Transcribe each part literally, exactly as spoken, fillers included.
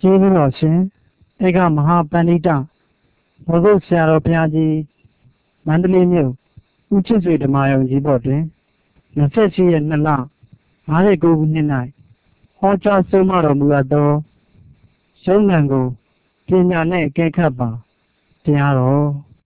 ကျေးဇူးတော်ရှင်ဧကမဟာပန္နိတဘုဂုတ်ဆရာတော်ဘုရားကြီးမန္တလေးမြို့ဦးချစ်ဆွေဓမ္မယုံကြီးဘော်တွင်၂၈ရက်၂လ၅၉ခုနှစ်၌ဟောကြားဆုံးမတော်မူအပ်သောယုံနံကိုပညာနှင့်အကဲခတ်ပါတရားတော်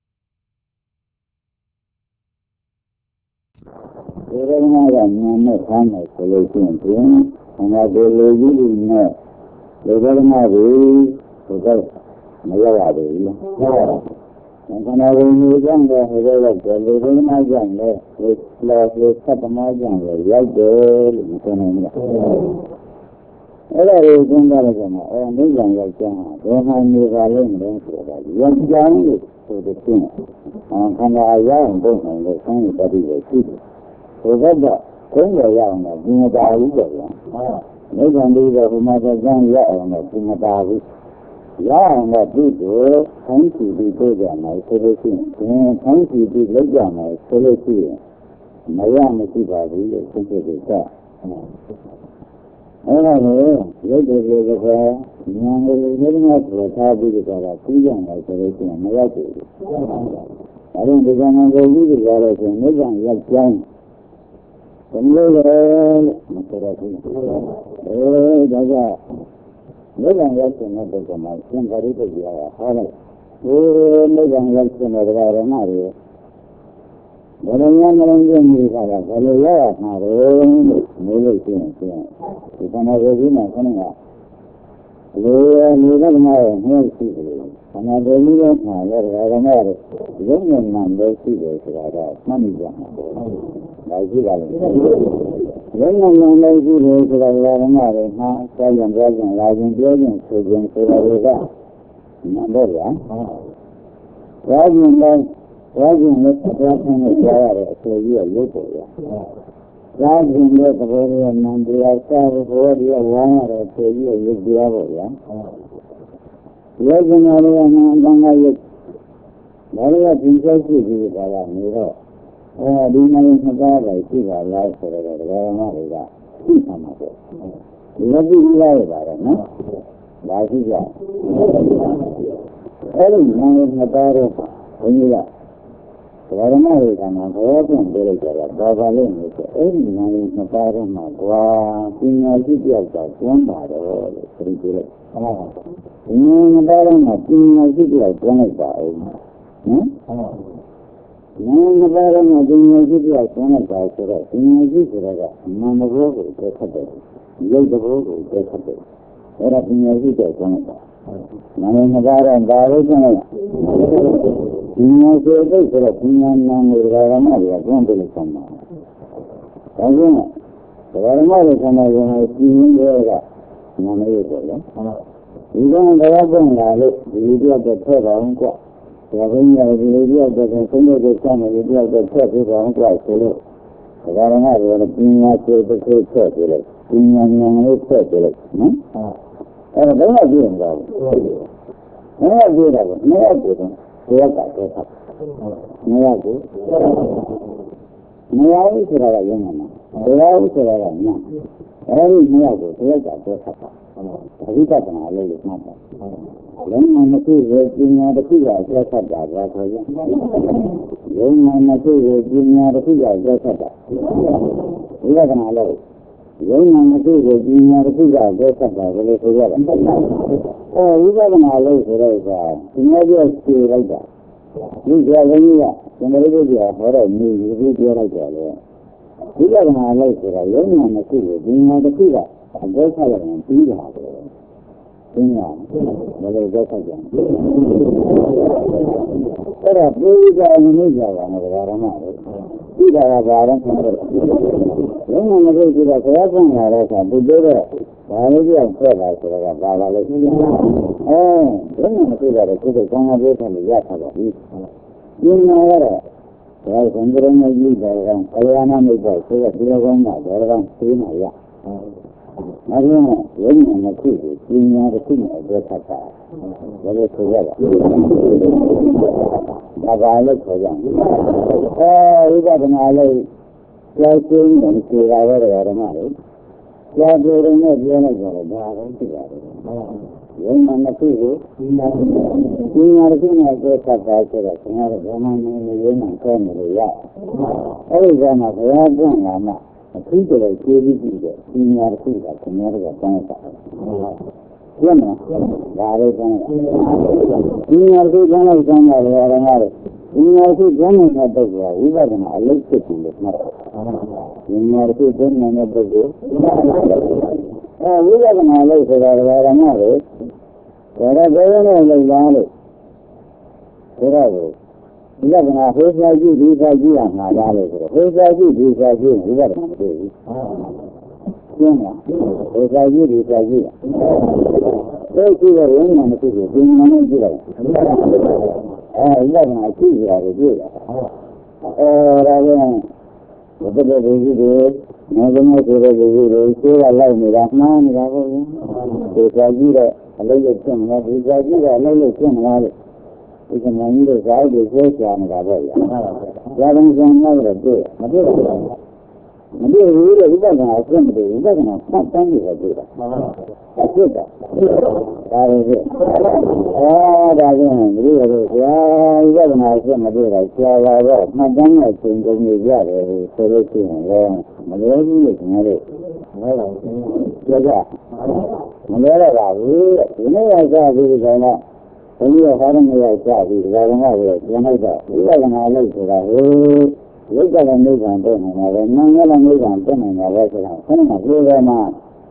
ဒီရမကဉာဏ်နဲ့ဆန်းတယ်ဆိုလို့ရှိရင်ဘုရားဒီလိုကြီးနဲ့ဒီရမကိုဘုရားမရောက်ရဘူးဟုတ်ပါဘူးခန္ဓာကိုယ်ကြီးကြောင့်လည်းဟိုဘက်ကဒီရမကြောင့်လည်းဒီလောကသတ္တမကြောင့်လည်းရောက်တယ်လို့ပြောနေတယ်အဲ့ဒါကိုသိကြတယ်ဆိုတော့အဲနိဗ္ဗာန်ရောက်ကြမှာဘယ်မှာနေပါလိမ့်မလဲဆိုတာရောက်ကြအောင်လို့ဆိုတဲ့ချင်းခန္ဓာရအောင်ပုံစံလို့ဆန်းရတတ်ပြီးရှိတယ်ဘုရားကဘုန်းတော်ရအောင်တော့ဒီမတာဘူးပေါ့ဗျာနိဗ္ဗာန်ပြီးတော့ဘုမာတော်ကျမ်းရအောင်တော့ဒီမတာဘူးရအောင်တော့ဒီကိုခိုင်းစီပြီးပြေကြမယ်ဆိုလို့ရှိရင်ခိုင်းစီပြီးလောက်ကြမယ်ဆိုလို့ရှိရင်မရမရှိပါဘူးလို့သိကြတယ်ကအဲ့ဒါကိုရုပ်တည်းတွေကဉာဏ်ကိုလည်းဒီမှာပေါ်ထားပြီးတော့ကပြီးကြမယ်ဆိုလို့ရှိရင်မရဘူးအဲဒါဒီကံကိုပြီးကြတော့ဆိုနိဗ္ဗာန်ရောက်ကျမ်းဘယ်လိုလဲမဆိုတော့ဘူးအဲဒါကနိဗ္ဗာန်ရောက်တဲ့ပုဂ္ဂိုလ်မှာသင်္ခါရိပ္ပယကဟောလိုက်ဒီနိဗ္ဗာန်ရောက်တဲ့ဓမ္မတွေဘယ်လိုများမလုံးကျင်းနေတာကဘယ်လိုရရမှာလဲလို့မေးလို့ရှိရင်ဒီကနေ့ကိုကြီးမှာခဏကလေလေကမှလည်းနှိုးရှိတယ်ခန္ဓာကိုယ်ကြီးကမှလည်းဓမ္မတွေရုပ်ဉာဏ်နဲ့ပဲရှိတယ်ဆိုတာကမှတ်မိကြမှာပေါ့ဒါရှိပါလိမ့်မယ်ရုပ်ဉာဏ်နဲ့လည်းရှိတယ်ဆိုတာကဓမ္မတွေမှာစောင့်ကြံကြံလာခြင်းပြောခြင်းဆိုခြင်းဆိုတာတွေကမှန်တော့ဗျာဒါကြည့်လိုက်ဒါကြည့်လို့တရားဆင်းနဲ့ကြားရတဲ့အဆိုကြီးကရုပ်ပေါ်ဗျာဒါကြည့်လို့သဘောရနံတရားစားဘောရဝမ်းရတဲ့ဆိုကြီးကရုပ်တရားပေါ့ဗျာယောဂနာလေးကမှအတန်ကရုပ်ဒါတွေကသင်္ချေရှိပြီးတာကနေတော့အဲဒီမှာနှစ်ကားပဲရှိပါလားဆိုတော့ဒကာမတွေကသိမှာပေါ့ဒီလိုကြည့်လိုက်ရပါတယ်နော်ဒါရှိကြအဲဒီမှာနှစ်ကားတော့ဘုန်းကြီးကဒကာမတွေကမှဘောပွင့်ပြလိုက်ကြတာဘာပါလို့လဲဆိုအဲဒီမှာနှစ်ကားတော့မှကွာပညာရှိတယောက်ကကျွမ်းပါတော့လို့ဆိုပြီးလိုက်ဟုတ်ပါဘူးဒီမှာတော့မှပညာရှိတယောက်ကျွမ်းလိုက်ပါဦးနော်ဟုတ်နည်းနည်းပါးတော့ဒီမျိုးကြီးပြောဆုံးတာဆိုတော့ဒီမျိုးကြီးဆိုတော့နာမဘောကိုတက်ခတ်တယ်ရုပ်တဘောကိုတက်ခတ်တယ်အဲ့ဒါဒီမျိုးကြီးတက်ဆုံးတာနာမည်မကားတော့ဒါလို့ကျင်းလိုက်ဒီမျိုးဆိုတော့ဆိုတော့ဒီမျိုးနာမည်ဓမ္မတွေကတွန်းပြလို့ဆုံးတာဒါကြောင့်ဓမ္မတွေဆန္ဒရင်ဒီမျိုးတွေကနာမည်ပေါ့လေဒီကောင်တရားပွင့်လာလို့ဒီလိုတော့ထွက်ပါအောင်ကွာဒါကင်းရတယ်ဒီလိုပြောတဲ့ဆုံးတဲ့ကိုစမ်းတယ်ပြောတဲ့ဆက်ပြီးတော့ကြွဆိုလို့ဒါကလည်းငါတို့ပညာကျေတစ်ခုဆက်ပြီးလိုက်ပညာဉာဏ်လေးဆက်ပြီးလိုက်နော်အဲ့ဒါတော့ပြင်းသွားဘူးအဲ့ဒါပြတာကမရဘူးတော့တရားကတော့ဆက်မရဘူးမရဘူးဆိုတာကရုံးမှာတရားဥဆိုတာကညာအဲ့ဒီမရဘူးတရားကတော့ဆက်ပါအဓိကကနာလေးလို့မှတ်ပါလုံးဝမသိရဲ့ပညာတစ်ခုကဆက်ဆက်တာပါဆိုရင်လုံးဝမသိရဲ့ပညာတစ်ခုကဆက်ဆက်တာဒီကနာလို့လုံးဝမသိရဲ့ပညာတစ်ခုကဆက်ဆက်တာဘယ်လိုဆိုရလဲအဲဝိပဿနာလို့ဆိုတော့ကဒီမှာပြည့်ပြလိုက်တာဒီကြာကကြီးကသံဃာ့ဘုရားဟောတော့မြည်ပြီးပြောလိုက်တယ်လေဒီကနာလို့ဆိုတော့လုံးဝမသိရဲ့ပညာတစ်ခုကအကျိုးဆက်ရရင်ပြီးတာပဲသင်္ညာဘယ်လိုကြောက်ကြံအဲ့ဒါပြေးကြအင်းနေကြပါနဲ့ဗာရမလို့ဒီကကဘာလဲဆိုတော့လုံးဝမသိကြတော့ဘုရားဆံရတဲ့အခါသူပြောတော့ဘာလို့ကြောက်ဆက်လာဆိုတော့ဘာပါလဲအဲလုံးဝမသိတော့ကိုယ်ကကောင်းကောင်းပြောတယ်ရတာပါဘူးဒီမှာကတော့ဒါကံကြရမယ့်ကြီးတယ်ကဘုရားနာမိတ်တော့ဆိုတော့ဒီလိုကောင်းတာဒါကသိနေရဒါကြောင့်ရုံးနဲ့ခုကိုပညာတစ်ခုနဲ့အကျိုးဆက်တာဘယ်လိုဆိုရလဲဒါပါလို့ခေါ်ကြတယ်အဲဝိပဿနာလေးကြောက်ကျင်းတယ်ဆိုတာရတဲ့ဓမ္မတွေကြောက်ကျင်းနဲ့ပြောလိုက်ကြတော့ဒါပဲသိရတယ် Yang mana tu, ini ada tu nak kita baca lah. Sebenarnya zaman ini yang kan dia. Ada zaman saya pun lama. Itu dah jadi juga. Ini ada tu lah. Sebenarnya kan tak. Mana? Ada kan? Ini ada tu jangan jangan ada orang ada. Ini ada tu jangan ada dia. Ibarat mana Allah tu tu. Ini ada tu jangan ada dia. Ah, ibarat mana Allah tu orang ada. Kalau berani lagi, kalau tidak kena hujai hujai yang ada lagi, hujai hujai tidak kena tu. Siapa? Hujai hujai. Saya juga orang mana tu, dia mana juga. Ah, tidak kena juga juga. Orang betul betul. Namun kita betul betul Allah mirahman mirahman. Hujai dah. Allah yang mana bisa juga Allah yang mana itu mana itu saya bisa jangan apa ya jangan jangan berdoa mesti mesti itu juga kan asal itu juga kan apa juga juga juga kalau itu ah dah kan itu ya juga kan asal mesti lah siapa lah macam macam ini juga solusi lah macam ini sebenarnya jaga Mula lagi, ini aja di sana. Ini orang yang jadi, orang yang jadi dah. Ia yang ada itu dah. Ia jangan ni jangan tu ni, mana mana ni jangan tu ni, ada macam mana? Ia mana?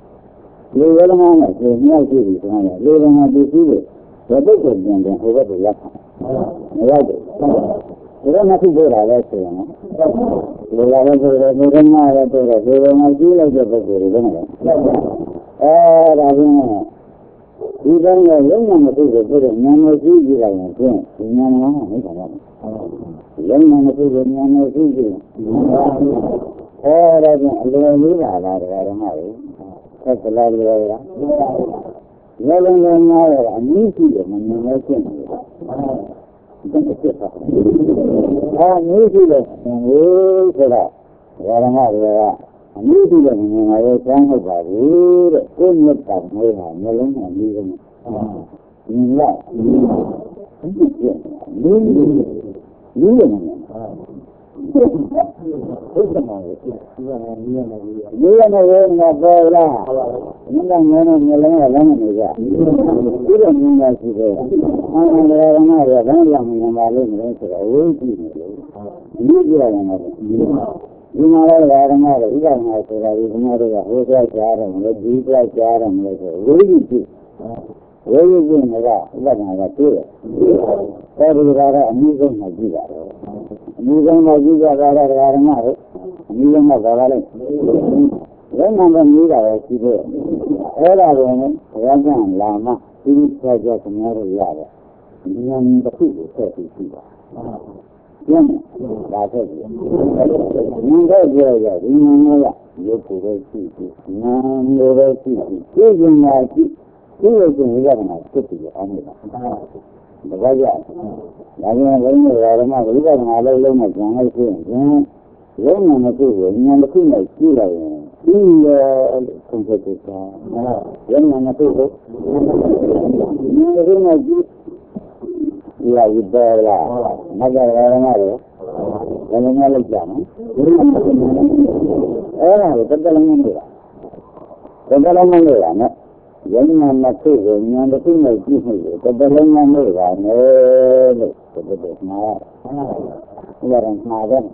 Ia mana? Ia ni ada di sana. Ia mana di sini? Betul tu jangan jangan hebat tu ya. Ia tu. Ia nanti berada di sana. Berada di sana, berada di sana. Berada di sana, berada di sana. Eh, rakyatnya, ibarat yang mana tu betul, mana tu juga yang tu, yang mana ni kan? Yang mana tu yang mana tu juga. Eh, rakyat, lepas ni lah, lah, lah, lah, setelah lepas, lepas ni lah, ni tu je, mana macam ni. Ah, ni tu je, oh, sudah, orang ada. Ini juga mengenai sangat baru, punya tangan melalui ini. Inilah, ini, ini, ini mana? Dia mana nak berla? Mana mana melalui orang juga. Tidak mana juga. Mana orang ada, orang yang malu mereka orang ini juga yang ada. Ini malah orang ada, ini orang ada, ini orang ada, hotel cara, mereka jual cara mereka, wujud tu, wujud tu mereka, ini ada tu. Kalau ada ni pun lagi ada, ni pun lagi ada orang ada, ni pun ada orang. Yang mana ni ada sih? Orang orang orang lama, ini saja semua ada. Ini yang betul betul sih. Yang bahasa dia, mungkin dia dia ini ya, dia pura sih, nama pura sih, dia juga sih, dia juga nak seperti apa? Baca, lagi lagi orang macam dia nak lalu lalu macam itu, yang mana tu, yang mana tu nak kira, ini kompetisi, yang mana tu, yang mana tu. Ya, ibaratlah, macam orang ada, kalau malu jangan. Eh, itu dalam mana? Dalam mana? Nak, yang mana tu, yang mana tu nak kiri, dalam mana? Eh, itu betul. Orang macam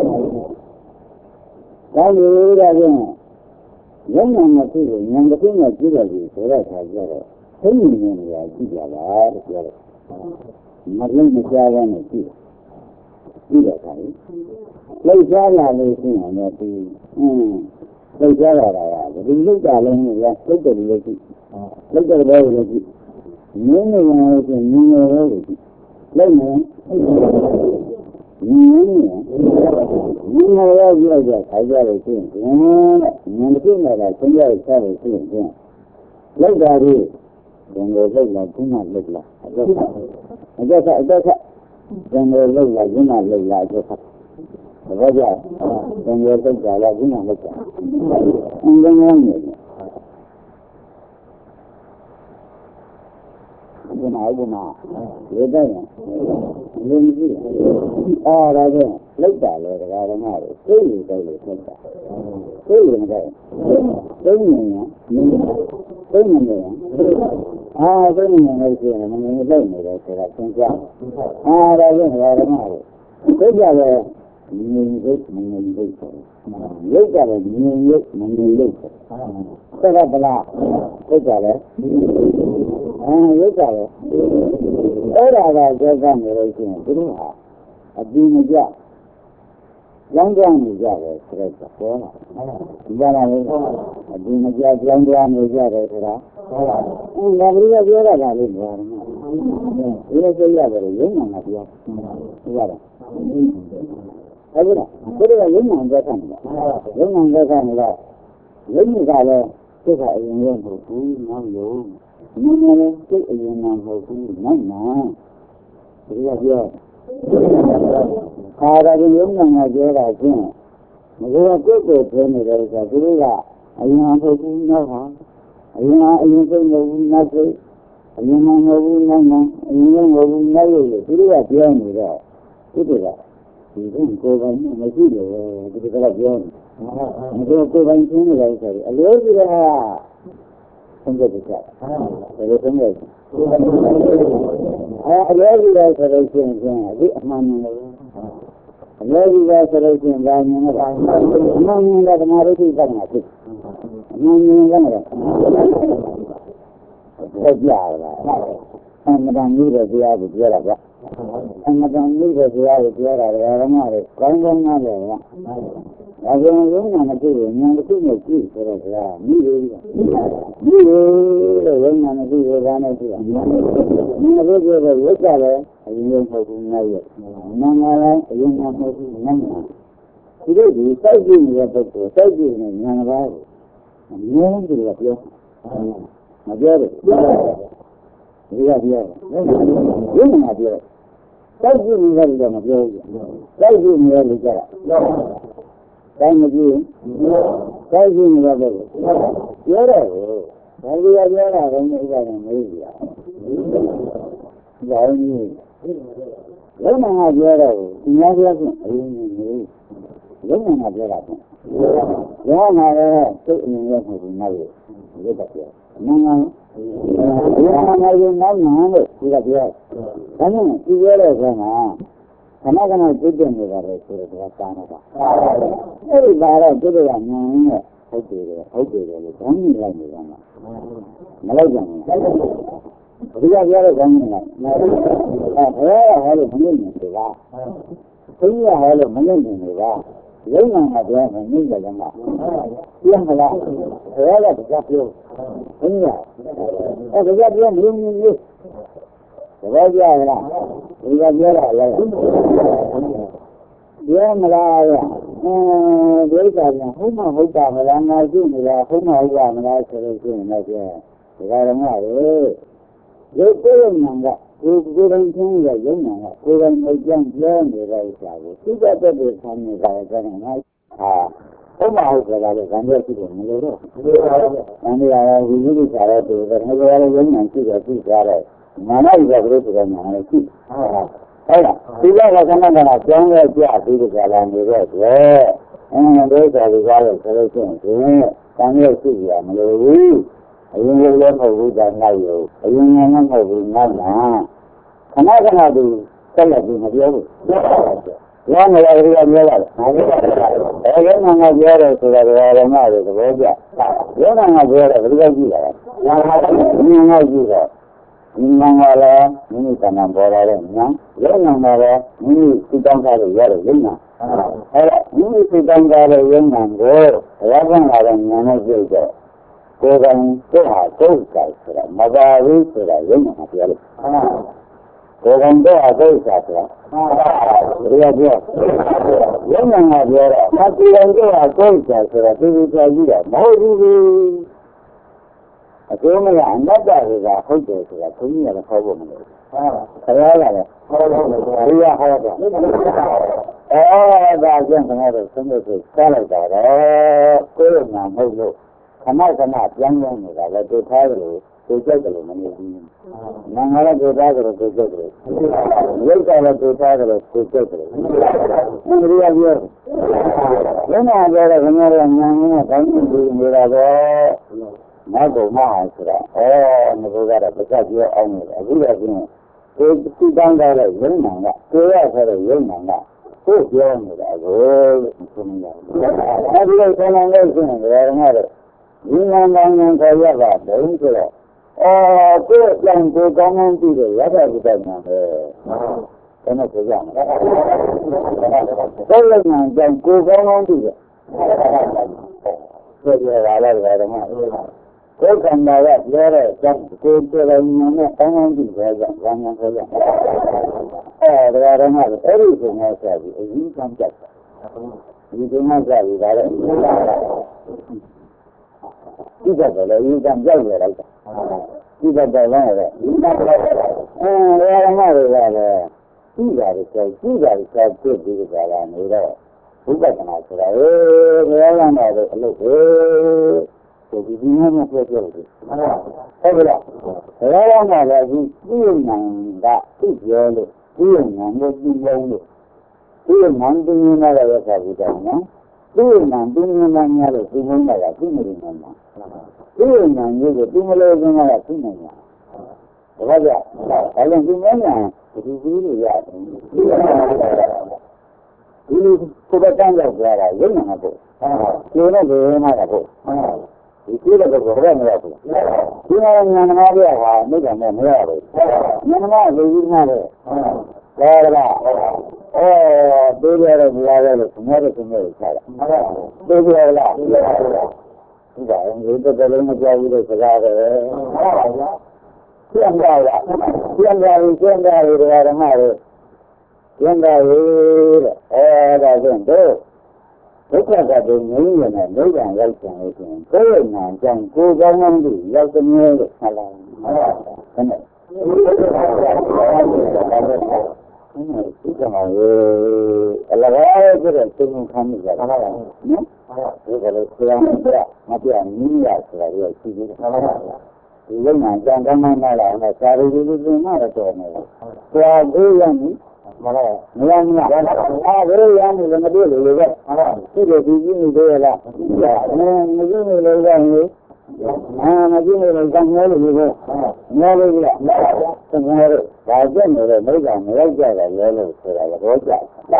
kalau ada, yang mana tu, yang mana tu nak kiri, sudah saja. Ini ni ya, tidak ada. Macam macam ni tu, tidak tahu. Lepas ni semua ni tu, hmm, lepas ada. Jadi lepas ni ya, lepas ni lagi, lepas baru lagi. Ni ni yang tu, ni ni lagi. Lepas ni, ni ni, ni ni lagi aja, aja lagi. Hmm, ni tu mana? Tengah cari tu. Lepas ni. Jangan lupa guna lupa. Ada tak ada tak? Jangan lupa guna lupa juga. Baca. Jangan lupa guna lupa. Jangan ni. ဒီမှာဒီမှာလေတဲ့လူကြီးအားရတဲ့လောက်တာလေတရားဓမ္မတွေသိရတဲ့လို့ဆက်တာသိရင်တဲ့သိနေရင်သိနေရင်အာသိနေရင်လည်းရှိရင်မငြိမ်လို့နေတယ်ဆိုတာသင်ကြားအားရတဲ့တရားဓမ္မတွေသိကြတယ်ငြိမ်လို့မငြိမ်လို့ရုပ်ကြတယ်ငြိမ်လို့မငြိမ်လို့ဆက်ရပလားသိကြတယ်အာရုပ်ကြတယ်အဲ့ဒါကကြောက်ကနေလို့ရှိရင်သူတို့ဟာအပြင်းမကြကျောင်းကျောင်းနေကြတယ်ဆိုတော့ပေါ်လာဒီကလာလို့အပြင်းမကြကျောင်းကျောင်းနေကြတယ်ဆိုတာဟုတ်လားအဲ့ဒါဘယ်လိုပြောရတာလဲဘာလဲဒီလိုပြောရတယ်ရုံးမှမပြောဟုတ်ပါလားဟုတ်လားဘယ်လိုရုံးမှပြောတာလဲရုံးမှပြောတာကရုံးကလည်းသူကအရင်ရုံးမဟုတ်ဘူးနောက်ရုံးနည်းနည်းလေးစိတ်အရင်မှမဟုတ်ဘူးနောက်မှဒီကပြောခါရကြီးရုံးမှပြောတာချင်းမကောကိုယ်ကိုယ်ပြောနေတယ်ဆိုသူတို့ကအရင်မဟုတ်ဘူးနောက်ဟာအရင်အရင်စိတ်မဟုတ်ဘူးနောက်စိတ်အရင်မဟုတ်ဘူးနောက်မှအရင်မဟုတ်ဘူးနောက်ရုပ်လို့သူတို့ကပြောနေတော့သူတို့ကဒီကုကိုယ်ပိုင်မရှိတယ်သူတို့ကပြောနေမကောကိုယ်ပိုင်ရှင်းနေတယ်ဆိုပြီးအလိုကြီးတဲ့ဆုံးဖြတ်ကြတယ်ဘယ်လိုဆုံးဖြတ်အဲအလိုကြီးတဲ့ဆိုလို့ရှိရင်အခုအမှန်မှန်လို့အလိုကြီးတဲ့ဆိုလို့ရှိရင်ဘာမြင်လဲအမှန်မှန်တဲ့ဓမ္မရိသိကမှာဖြစ်အမှန်မြင်တယ်မလားဟုတ်ကြလားအမှန်တန်ကြီးတဲ့တရားကိုပြောတာကအမှန်တန်ကြီးတဲ့တရားကိုပြောတာဓမ္မတွေကောင်းကောင်းနားလည်လားဒါကြောင့်ရုံးနာမကြည့်ရင်ဉာဏ်တစ်ခုနဲ့ကြည့်ဆိုတော့ကမိလို့မိလို့ရုံးနာမကြည့်ရတာနဲ့ကြည့်ရမယ်။ဒီလိုပြောတော့ဝိဇ္ဇာလည်းအရင်ကမဟုတ်ဘူးနောက်ရ။နာငါလည်းအရင်ကမဟုတ်ဘူးနောက်ရ။ဒီလိုဒီစိုက်ကြည့်နေတဲ့ပုဂ္ဂိုလ်စိုက်ကြည့်နေဉာဏ်ဘာကိုအမြဲတမ်းပြောမပြောဘူး။ဒီကပြောရုံးနာပြောစိုက်ကြည့်နေတယ်မပြောဘူး။စိုက်ကြည့်နေတယ်ကြတာတိုင်းမကြည့်တိုင်းကြည့်နေတော့ပြောတယ်ဘာလို့ပြောတာလဲဥပဒေမေးကြ။ဘာလို့လုံးမငါပြောတော့ဒီများပြောချင်းအရင်ကလုံးမငါပြောတာချင်းရောငါလည်းစိတ်အမြင်ရောက်မှုနောက်ရရုပ်ကပြောငါငါအရင်ကငါရင်နောက်မှလို့ဒီကပြောဒါနဲ့ဒီပြောတဲ့ဆန်းကခဏခဏကျွတ်တင်နေတာလေဆိုတော့ကာမပါအဲ့ဒီပါတော့ကျွတ်ရညံနဲ့ဟုတ်တယ်ဟုတ်တယ်လို့ခေါင်းကြီးလိုက်နေတာမှာမလိုက်ကြဘူးဒီကပြောတဲ့ခေါင်းကြီးလိုက်အဲဘယ်ဟဲ့လို့မနေနေဘူးလားဘုရားဟဲ့လို့မနေနေဘူးလားရုံးမှာပြောရင်နေကြတယ်မှာပြန်မလားဘယ်လဲကြပြောဘုရားအဲကြပြောမြင်းမြင်းလေးဘာပြောရလားဒီကပြောတာလဲပြောမလားအဲဒီကပြန်ဟုတ်မဟုတ်တာမလားငါကြည့်နေတာဟုတ်မဟုတ်ပါမလားဆိုလို့ရှိရင်လည်းပြောဒီကရမလေရုပ်ကိုယ်မှန်ကကိုယ်ကိုယ်တိုင်ချင်းရရုံနာကကိုယ်တိုင်မကြောက်ပြောနေတဲ့ဥစ္စာကိုသူကတည်းကဆန်းနေတာကလည်းငါဟာဟုတ်မဟုတ်ကြတာလေဇန်ရက်ရှိတယ်မလို့တော့ဇန်ရရဝိသုဒ္ဓဆရာတို့ကလည်းရုံနာရှိတယ်သိကြတယ်မာနဥပဒေဆိုတဲ့ညာလည်းရှိဟုတ်လားဟုတ်လားဒီကကကနကနာကျောင်းရဲ့ကြပြီးကြလာနေတဲ့အတွက်အဲဒီဥစ္စာတွေကားလို့ဆိုလို့ရှိရင်ဒီကံရဲ့ရှိရမလို့ဘူးအရင်ကလည်းမဟုတ်ဘူးဒါနောက်ရောအရင်ကလည်းမဟုတ်ဘူးနောက်လာခဏခဏသူဆက်လက်ပြီးမပြောဘူးပြောနေရတယ်ကပြောရတယ်အဲရုံးငါပြောတယ်ဆိုတော့ဓမ္မတွေသဘောကျရုံးငါပြောတယ်ဘယ်လိုကြည့်လဲငါငါကြည့်တော့ဉာဏ်ကလည်းမိမိတဏ္ဍာပေါ်လာတဲ့ဉာဏ်ရုံနာမှာလည်းမိမိသိတောင်းထားလို့ရတဲ့ဉာဏ်အဲဒါမိမိသိတောင်းထားတဲ့ဉာဏ်ကိုဘုရားကလာတဲ့ဉာဏ်နဲ့ပြုတော့ကိုယ်ကံကိုယ်ဟာကိုယ်ကဆိုတာမပါဘူးဆိုတာဉာဏ်မှာပြောလို့ကိုယ်ကံတော့အကိစ္စဆိုတာဘယ်လိုပြောဉာဏ်မှာပြောတော့အတိအကျတော့အကိစ္စဆိုတာသူသူကြည့်တာမဟုတ်ဘူးအကျိုးမရအနတ္တတွေကဟုတ်တယ်ဆိုတာဘုန်းကြီးကလည်းဟောဖို့မလိုဘူး။ခရားကလည်းဟောလို့ဘုရားဟောတော့အဲဒါကြောင့်ကျွန်တော်တို့သုံးလို့ဆိုစားလိုက်တာတော့ကိုယ်ကမှမဟုတ်လို့ခဏခဏပြန်ပြန်နေတာလည်းတွေ့ထားတယ်လို့ကိုကြိုက်တယ်လို့မနေဘူး။နာငါလည်းကိုသားကြတော့ကိုကြိုက်တယ်။ရုပ်ကလည်းကိုသားကြတော့ကိုကြိုက်တယ်။ဘယ်လိုရပြော။လက်နာပြောတော့ခင်ဗျားတို့ညာငင်းနဲ့တိုင်းပြည်နေတာတော့နောက်ကုန်မအောင်ဆိုတာအဲငါတို့ကတော့ပတ်သက်ပြောအောင်လို့အခုလည်းပြင်ကိုသူတောင်းကြတဲ့ရုံနာကကိုရဆိုတဲ့ရုံနာကကိုပြောနေတာကိုဆိုနေတာအဲဒီလိုဆန္ဒလို့ဆိုရင်လည်းငါတို့ဒီနာမောင်ရင်ခေါ်ရပါဘုံဆိုတော့အော်ကိုကြောင့်ကိုကောင်းကောင်းကြည့်တယ်ရတဲ့ဒီတိုင်းမှာပဲအဲ့ဒါကိုကြောက်တယ်ကိုလည်းငါကြောင့်ကိုကောင်းကောင်းကြည့်တယ်ဆိုရတာလည်းတော့မှကိုယ်ကံတာကပြောတဲ့ကြောင့်ကိုယ်တော်ရင်နဲ့ကောင်းကောင်းကြည့်တယ်ကြောင့်ဘာမှဆိုရအဲ့ဒါတော့မှအဲ့ဒီကိုငါဆက်ပြီးအရင်ကံကြက်ဒီကမှဆက်ပြီးဒါလည်းဒီကတော့လည်းအရင်ကံကြက်ရလိုက်တာဒီကတော့လည်းဒီကတော့အဲရမတွေကလည်းဒီကြတယ်ဆိုဒီကြတယ်ဆိုပြည့်ပြီးကြတာနေတော့ဘုရားကနာဆိုတာအေးဘယ်လိုလဲတော့အလုပ်ပဲဆိုဒီဒီမှာပြောပြောတယ်ဟုတ်ကဲ့လားဘယ်လိုလဲလဲဒီဒီနံကသိပြောလို့ဒီနံကိုပြီးလုံးလို့ဒီနံတင်းနေလာတဲ့အခါကြီးတော့နော်ဒီနံတင်းနေလာများလို့ဒီလုံးလာတာသိနေတယ်နော်ဒီနံကြီးကိုဒီမလို့ကင်းလာသိနေတယ်ဘာကြအဲ့လိုဒီမညာဒီဒီလိုရတယ်ဒီလိုကိုယ်ကတန်းရောက်ကြတာရုံနာပေါ့ကျိုးနဲ့ဘယ်မှာပေါ့ဒီကျိုးလည်းဘယ်နဲ့မရဘူးဒီမှာညာနာပြဟာမိကနဲ့မရဘူးညာနာလူကြီးမှာလေဒါကလားအော်တွေးရတဲ့ဘုရားလည်းခမောတဲ့ခမောကိုခြားတာတွေးရလားဒီကဒီတော့လည်းမကြောက်ဘူးလို့စကားပဲကျန်တာလားကျန်တာကိုကျန်တာတွေဓမ္မတွေကျန်တာတွေတဲ့အဲဒါဆိုတော့ဒုက္ခကတည်းကငြိမ်းရတဲ့နိဗ္ဗာန်ရောက်ကြလို့ရှိရင်ကိုယ်ရဲ့နာကြောင့်ကိုယ်ကောင်းကောင်းပြီးရောက်တဲ့မျိုးလို့ဆလာဟုတ်ပါဘူး။ဒီကမှာအလကားကျတဲ့သင်္ခါမိကြတာဟုတ်ပါဘူး။နော်။ဒီကလေးဆရာမပြမပြနည်းရဆိုတာကိုရှိသေးတယ်ဟုတ်ပါဘူး။ဒီလုံနာကြောင့်ကောင်းကောင်းလာတာစာရီဒီဒီနာတော့နေတယ်။ဆရာကိုရမယ်မလားမရမလားအာဘယ်လိုရမလဲမတွေ့လို့လေဟုတ်လားဒီလိုဒီကြီးနေသေးလားအဲမကြည့်နေလို့ကလေအာမကြည့်နေလို့ကောင်းတယ်လို့ပြောငါလို့လားသင်္ဃာတို့ဒါကျက်နေတဲ့မိစ္ဆာမရောက်ကြတာလဲလို့ဆိုတာတော့ကြဟာ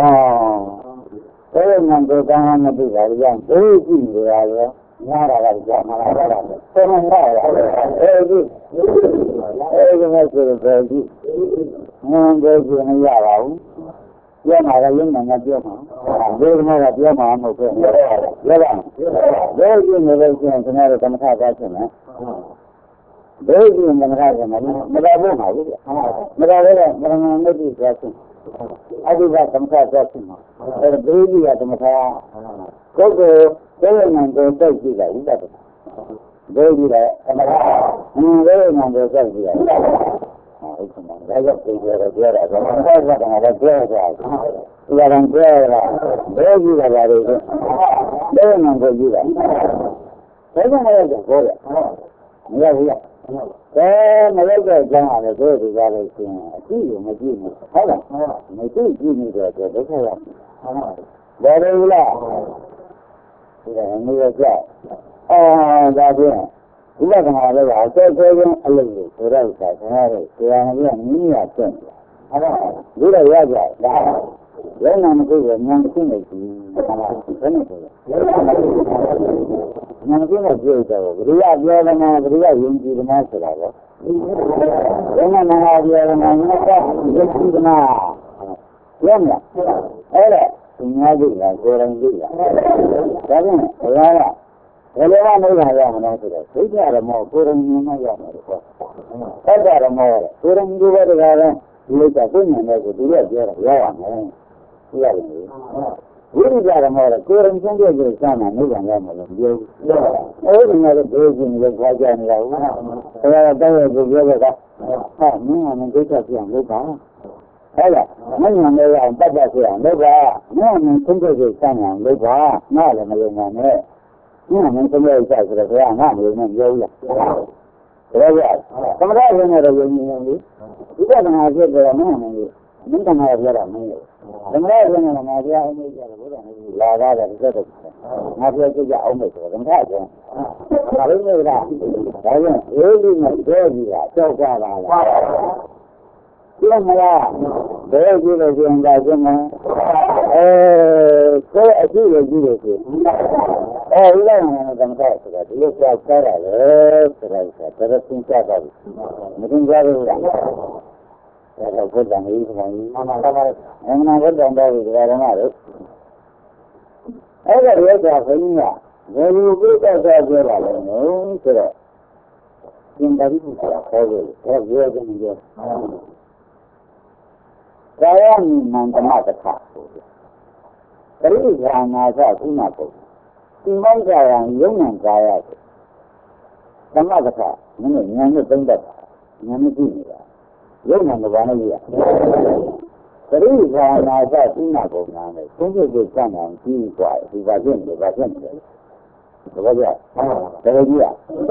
ဘယ်မှမကောင်းမှမသိပါဘူးကြောင့်ဘယ်ကြည့်နေရလဲညားတာကကြာမှာလားဆက်မရဘူးအဲဒီအဲဒီမဲ့ဆိုတော့ဒီငန်းကြည့်နေရပါဘူးပြောမှာလည်းရုံနဲ့ငါပြောမှာဘယ်မှာကပြောမှာမဟုတ်ဘူးပြောပါဘယ်ကြည့်နေလို့ကျရင်ခင်ဗျားတို့သမထသားချင်းနဲ့ဘယ်ကြည့်နေသမထချင်းနဲ့မလာဘူးမှာဘူးမလာလည်းမရဏမတိသွားချင်းအဒီကသမထသွားချင်းမှာအဲဘယ်ကြည့်ရသမထကိုယ်ကိုဘယ်နဲ့ကိုစိုက်ကြည့်လိုက်ဥပဒဘယ်ကြည့်လဲသမထအင်းဘယ်နဲ့ကိုစိုက်ကြည့်လိုက်ဟုတ်ကဲ့ဒါရောက်ပြေကြတော့ပြောတာတော့ဆက်ဆက်တာလည်းပြောကြတယ်ဒီကောင်ပြောတာဘယ်ကြည့်ရပါလဲဘယ်နဲ့ကိုကြည့်လိုက်ဘယ်နဲ့လဲတော့ပြောရမရဘူးလားအဲမလိုက်တဲ့အကြောင်းကလည်းတို့ဒီကားလို့ရှိရင်အကြည့်ကိုမကြည့်ဘူးဟုတ်လားမကြည့်ကြည့်နေတော့ဒုက္ခရောက်တယ်ဘယ်လိုလဲဒီကနေ့ရကြအော်ဒါပြန်ဒီကမှာလည်းအစေဆွဲချင်းအလုပ်ကိုဆိုတော့ဆရာတို့ဆရာကနည်းရကျင့်တယ်ဟုတ်လားဒီတော့ရကြဒါလည်းနာမကိုဉာဏ်ရှိနေပြီဟုတ်လားဘယ်နဲ့ဆိုလဲဉာဏ်ရှိနေကြည့်တော့ဘုရားပြောတယ်မှာဘုရားယုံကြည်တယ်မှာဆိုတာတော့ဘယ်နဲ့နာပြောတယ်မှာငါကယုံကြည်တယ်မှာရမလားအဲ့ဒါသူများကြည့်လားကိုယ်တိုင်ကြည့်လားဒါဖြင့်ဘုရားကဘယ်လိုမှမလာရမလို့ဆိုတော့ဒိဋ္ဌရမောကိုယ်ရင်မရမှာလို့ပေါ့သတ္တရမောကိုယ်ရင်ဒီဘက်ကလည်းဒီလိုကကိုယ်ဉာဏ်နဲ့ကိုသူကပြောတာရရမယ်သိရတယ်ဝိရိယရမောကိုယ်ရင်ဆုံးဖြတ်ပြီးစမ်းတာနိဗ္ဗာန်ရမယ်လို့ပြောအဲ့ဒီမှာတော့ဘယ်လိုမျိုးခွာကြနေတာဟုတ်လားဆရာကတောင်းရကိုပြောတာဟာမင်းကမဒိဋ္ဌပြန်လုပ်ပါဟုတ်လားမင်းကလည်းအောင်တတ်တတ်ဆိုအောင်လုပ်ပါမင်းကဆုံးဖြတ်ပြီးစမ်းအောင်လုပ်ပါနားလည်းမယုံပါနဲ့ညမင်းသမီးဥစ္စာဆိုတော့ဘုရားငါ့မျိုးနဲ့ပြောရဘယ်လိုလဲသမထရင်းနဲ့တော့ယုံကြည်နေပြီဒီကနာဖြစ်တယ်မဟုတ်ဘူးမင်းကနာပြောတာမင်းလို့သမထရင်းနဲ့ငါပြောအောင်မေးကြတယ်ဘုရားနဲ့လာတာတဲ့သက်သက်ငါပြောကြည့်အောင်မေးဆိုသမထရင်းဒါလေးမျိုးလားဒါကြောင့်အေးကြီးနဲ့ပြောကြည့်တာကြောက်ကြပါလားပြောမလားဘယ်ကြည့်လို့ပြန်ကြစမ်းမအဲကိုယ်အကြည့်ရကြည့်လို့ဆိုအဲဒီလိုမျိုးသမထဆိုတာဒီလိုကြောက်ကြတာလေဆိုတာဆိုတော့သင်ကြားတာမသင်ကြားဘူးလားဒါတော့ဘုရားကြီးကလည်းမမလာပါအမှန်ကတော့တော့ဒီကရမလို့အဲ့ဒါရဲ့ကဘုန်းကြီးကဘယ်လိုပြတ်သွားပြောတာလဲဆိုတော့သင်္ဍရိပုတ္တရာခေါ်လို့ဒါပြောကြတယ်ပြောကာယမန္တမတခပရိစ္ဆာနာသကုဏပုဒီမောက္ခယံယုံနံကာယကိုသမတခမင်းတို့ဉာဏ်နဲ့သုံးတတ်တာဉာဏ်နဲ့ကြည့်နေတာယုံနံကဘာနဲ့ကြည့်ရပရိစ္ဆာနာသကုဏပုနာနဲ့သုံးဖို့ကိုစံအောင်ကြည့်กว่าဒီပါဖြစ်နေပါဖြစ်နေတယ်ဘာကြလဲဒါကြည့်ရ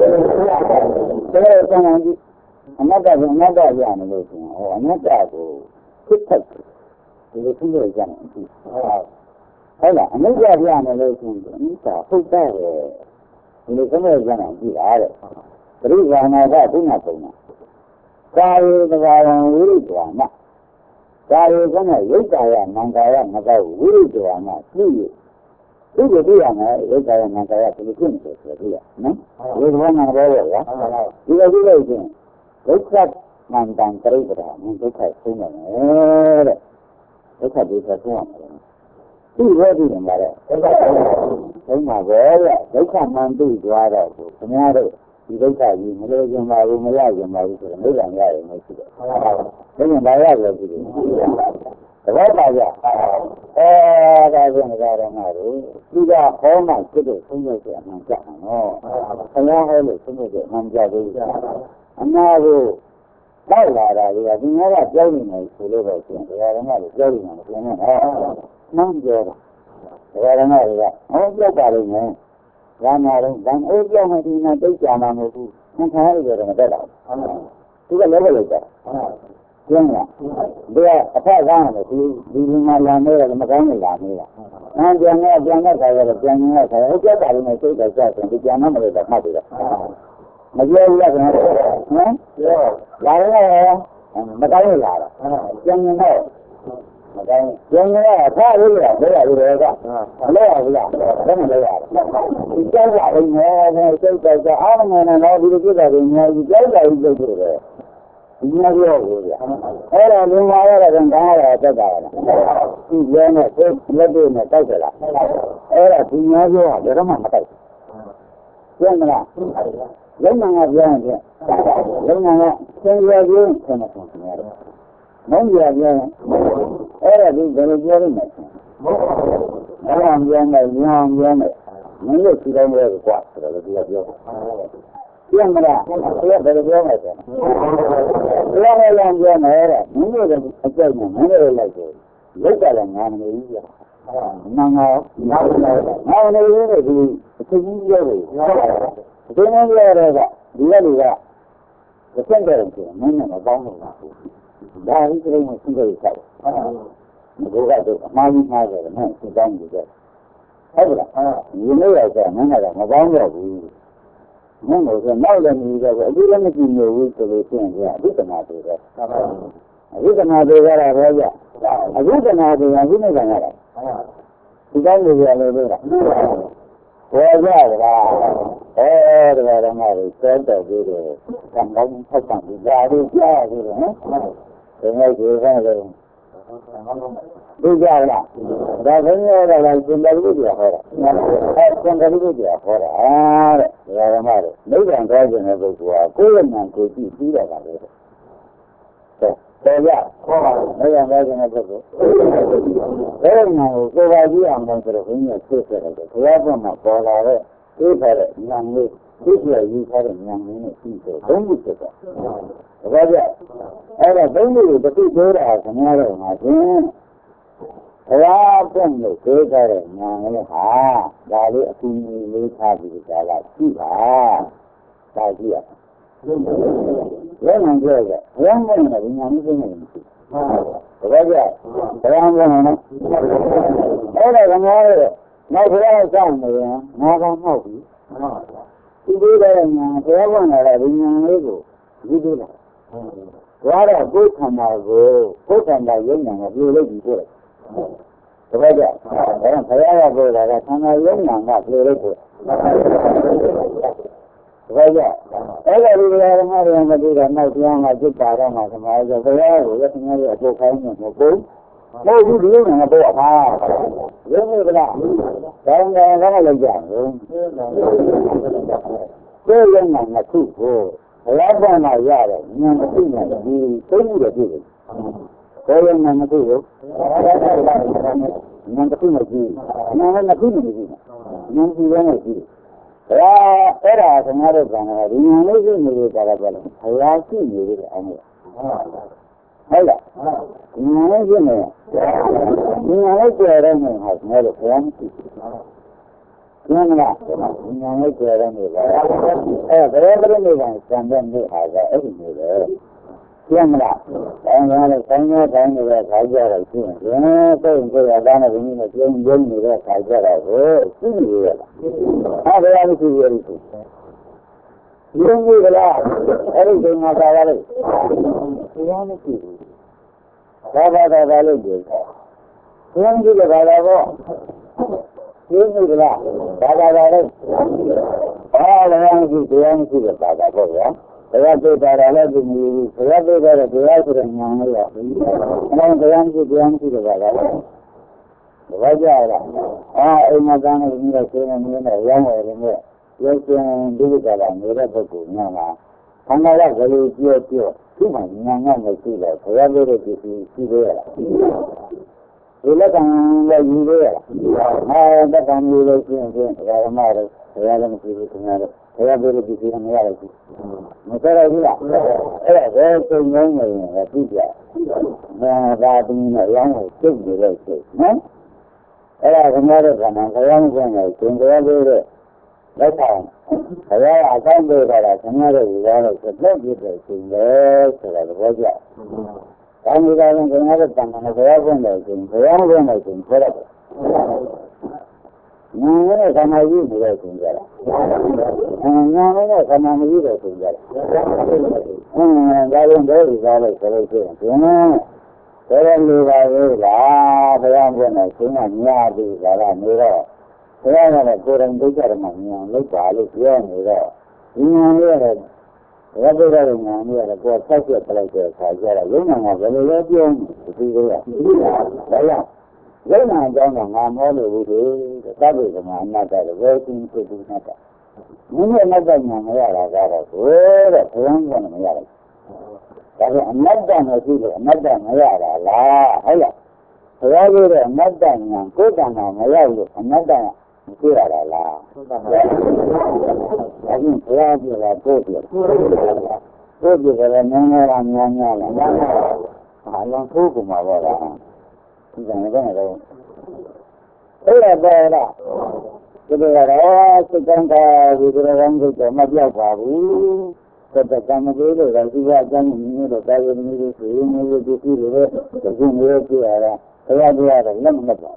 ဒါစံအောင်ကြည့်အနတ္တကအနတ္တပြနေလို့ဆိုရင်ဟောအနတ္တကိုဖြစ်တတ်ဒီလိုသိရကြတယ်ဟုတ်ဟုတ်လားအနိစ္စပြနေလို့ဆိုရင်အနိစ္စဟုတ်တယ်ဒီလိုသမယ်ကြတယ်ကြည့်တာတဲ့ပရိက္ခဏကဘုနာပုံနာကာယေတဘာဝံဝိရိတဝါမကာယေကနဲ့ယုတ်ကာယနံကာယမကောဝိရိတဝါမသိရသိရပြရမယ်ယုတ်ကာယနံကာယဒီလိုဖြစ်နေတယ်ဆိုပြရနော်ဒီဘောနာဘောရောဒီလိုကြည့်လို့ချင်းဒုက္ခမန္တံပရိပဒါမဒုက္ခဆုံးတယ်တဲ့ဒုက္ခဒုက္ခဆုံးရမယ်ဒီဘောဒီမှာတဲ့ဒုက္ခဆုံးမှာပဲဒုက္ခမှန်သိသွားတော့ခင်ဗျားတို့ဒီဒုက္ခကြီးမလို့ကျင်ပါဘူးမရကျင်ပါဘူးဆိုတော့မိဂံရရင်မရှိတယ်ဒါကြောင့်ဘာရလဲဒီလိုသဘောပါကြအဲဒါကြောင့်ဒါရမတို့ဒီကဟောမှဖြစ်တဲ့ဆုံးရတဲ့အမှန်ကြအောင်နော်ခင်ဗျားဟဲလို့ဆုံးရတဲ့အမှန်ကြသေးအနာကိုတောက်လာတာကဒီငါကကြောက်နေတယ်ဆိုလို့ပဲဆိုရင်ဒါရမတို့ကြောက်နေတယ်ဆိုရင်ဟောနှမ်းပြောတာဒါရမတွေကဟောပြောပါလိမ့်မယ်။ဒါမှလည်းဗန်အိုးပြောင်းမှဒီနာတိတ်ကြမှာမဟုတ်ဘူး။သင်္ခါရတွေတော့မတက်တော့ဘူး။သူကလည်းပဲလို့တယ်။ကျင်းလား။ဒီကအဖက်ကောင်းတယ်ဒီဒီဒီမှာလာနေတယ်မကောင်းနေလာနေတာ။အဲပြန်နေပြန်နေခါရတော့ပြန်နေခါရဟုတ်ကြပါလိမ့်မယ်စိတ်တော့ကြောက်တယ်ဒီပြန်မမလို့တော့မှတ်တယ်။မပြောဘူးလားခင်ဗျာ။ဟမ်ပြောလာရဲမကောင်းနေလာတော့ပြန်နေတော့မကောင်းပြန်နေတော့ဖားလို့ရဘယ်ရလို့လဲကမလဲရဘူးလားဘယ်မလဲရဒီကြောက်လာနေတယ်စိတ်တော့ကြောက်အားမနေတော့ဒီလိုပြတာကိုညာကြီးကြောက်လာပြီးလုပ်တယ်ဒီညာပြောဘူးဗျအဲ့ဒါလုံလာရတဲ့ကံရတက်တာလားဒီလဲနဲ့စိတ်လက်တွေနဲ့တိုက်တယ်လားအဲ့ဒါဒီညာပြောတာဘယ်တော့မှမတိုက်ဘူးပြန်မလားလုံနာကပြောရင်လုံနာကသင်ရပြင်းဆက်နေတယ်မုန်းရပြောရင်အဲ့ဒါဒီဘယ်လိုပြောရမလဲအဲ့ဒါပြောနေညောင်းပြောနေမင်းတို့စီတိုင်းရဲ့ကွာဆိုတော့ဒီကပြောပြန်မလားဘယ်လိုပြောမလဲဆိုတော့လည်းလည်းပြောနေတယ်မင်းတို့အကျိုးနဲ့မင်းတို့လိုက်ဆိုလောက်ကြတယ်ငါမနေဘူးပြနာငါနားနေတယ်ငါမနေဘူးဒီအချင်းကြီးပြောတယ်အချင်းကြီးပြောတယ်ကဒီကလူကတစ်ချက်တည်းဆိုမင်းနဲ့မပေါင်းလို့ပါဘူးဒါကြီးကလေးမှသိကြတယ်။ဒီကတော့အမှားကြီးမှားတယ်နဲ့သိကောင်းကြတယ်။ဟုတ်လား။ဒီလိုရဆိုမင်းကတော့မပေါင်းတော့ဘူး။မင်းတို့ကနောက်လည်းနေတော့အခုလည်းမကြည့်လို့ဘူးဆိုလို့ရှိရင်ကအဘိဓမ္မာတွေပဲ။အဘိဓမ္မာတွေကတော့ဘာကြ။အဘိဓမ္မာတွေကဘုနေကံရတယ်။ဒီကောင်းလို့ရလို့ပဲလား။ဘောကြလား။အဲဒီကတော့မှလည်းစဲတော့ပြီးတော့ကံကောင်းဖတ်ဆောင်ပြီးဒါလေးကြားပြီးတော့နော်။ဒီနေ့ဒီကနေ့ဒီကြလားဒါဘယ်လိုလဲလဲသင်္ကြန်လူတွေဟောတာအဲသင်္ကြန်လူတွေဟောတာတဲ့ဒါကမှတော့နိဗ္ဗာန်သွားခြင်းတဲ့ပုဂ္ဂိုလ်ကကိုယ်ရဲ့ဉာဏ်ကိုကြည့်ပြီးတော့ပါလေတဲ့တော်ရဟောပါနိဗ္ဗာန်သွားခြင်းတဲ့ပုဂ္ဂိုလ်ဘယ်မှာကိုယ်ပါကြည့်အောင်လို့ဆိုတော့ဘုန်းကြီးဆွေးဆွေးတယ်ဘုရားကမှပေါ်လာတဲ့သိထားတဲ့ဉာဏ်လေးသိရယူထားတဲ့ဉာဏ်လေးနဲ့ပြီးတော့ဘုန်းကြီးဖြစ်တာဒါကြအဲ့ဒါဘုန်းကြီးတို့တတိပြောတာခင်ဗျားတို့မှာရှင်ဘုရားပွင့်လို့ပြောကြတဲ့ဉာဏ်လေးဟာဒါလေးအကူအညီလေးထားပြီးဒါကရှိပါဒါကြည့်ရ When I'm good, one woman having anything. Raja, Ram Ramana. All I can know, no, I can't, no, no. You do that, and everyone having an ego. You do that. What a good come out, go, put on the young and a few ladies good. Raja, I am Payara good, I can a young and not little. Raja, every year I am a good and not young, I did that on my mind. The Payara, letting me a book hanging in the boat. No, you do in a boat. You know that. Then I like that. So young and a cool. I love my yard, young female, the thing that did it. So young and a cool. Young female, young and a female. Young female. Ah, era another one. I didn't know that I was seeing you. Hello. You know, you know, I has never formed. No, no, no, no, everyone can then do has everything. Yamla, and one of the senior time of the Kajara, so into the Dana in the same game with the Kajara. How very good. You don't give a lot. Everything of our life. You want to see. Baba the village. You don't give a lot. You need a lot. Baba the village. All around you, you don't give a Baba. They have to that I love you. They have to that they have to run on the way. And they have to go on to the Baba. The Vajara. Ah, in my gun is near the same and younger than that. Yes, and do it that I'm very good. No, no. I'm not very pure, pure. Too much, no, no, no, see that. So I will let you see there. You look on like you there. I bet I'm really seeing things that are matter. I don't see it matter. I have very busy in reality. Mother, I do that. There's so many people. That means a young kid, you will say. No? I have another one, and I am going to think they That's all. I can't do that. I can never do that. It's a big difference in there, so that it was that. I'm going to another time, and if I have one of them, I am going to think, whatever. No, no, I'm not using that in there. And no, no, I'm not using that in there. And I don't know if I like it. You know, I don't know if I will. Ah, but I'm going to think I'm not doing that. I'm not. Thế là là cô đang đối với mọi người lấy quả lấy kia này rồi, nhưng mà là cái bây giờ là người là cô phát triển cái cái cái cái là giống như là cái lấy tiêu thì cái là đấy là đấy là cho người làm nó được thì các vị là làm là cái cái chính cái cái này cả, những người nói rằng là cái là cái là cái là thường của nó là cái là nói rằng là gì là nói rằng là là là hay là thế là nói rằng là cố gắng là cái là nói rằng Kira la la. Ini kira kira kopi. Kopi kalau nanya nanya nanya. Alang kopi mana lah? Jangan jangan tu. Eh ada ada. Jadi ada sekarang kalau kita orang kita macam apa bu? Kita kamu dulu kalau kita jangan ini tu kalau ini tu ini tu tu tu tu ini tu ada. Kalau dia ada lama lama.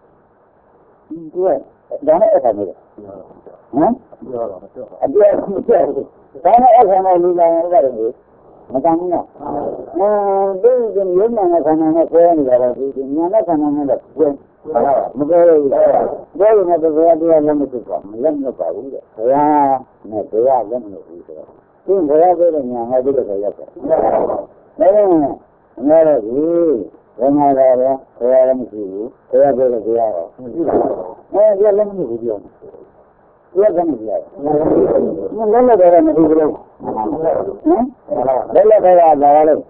Dua. Jangan apa ni? Hah? Dia dia. Jangan apa ni jangan apa ni. Macam ni. Ah, dia dia mana kana nak kau ni dah. Dia mana kana nak kau. Mungkin dia ni ada dia dia lama tu. Lama tahu dia. Ya, nak dia lama tu. Tu dia dia ni yang ada dia dia. Eh, mana ni? Ramai ramai, saya lama tu. Saya boleh dia. Eh, dia lama tu dia. Dia lama dia. Lama dia lama tu dia. Hmm? Lama dia lama dia.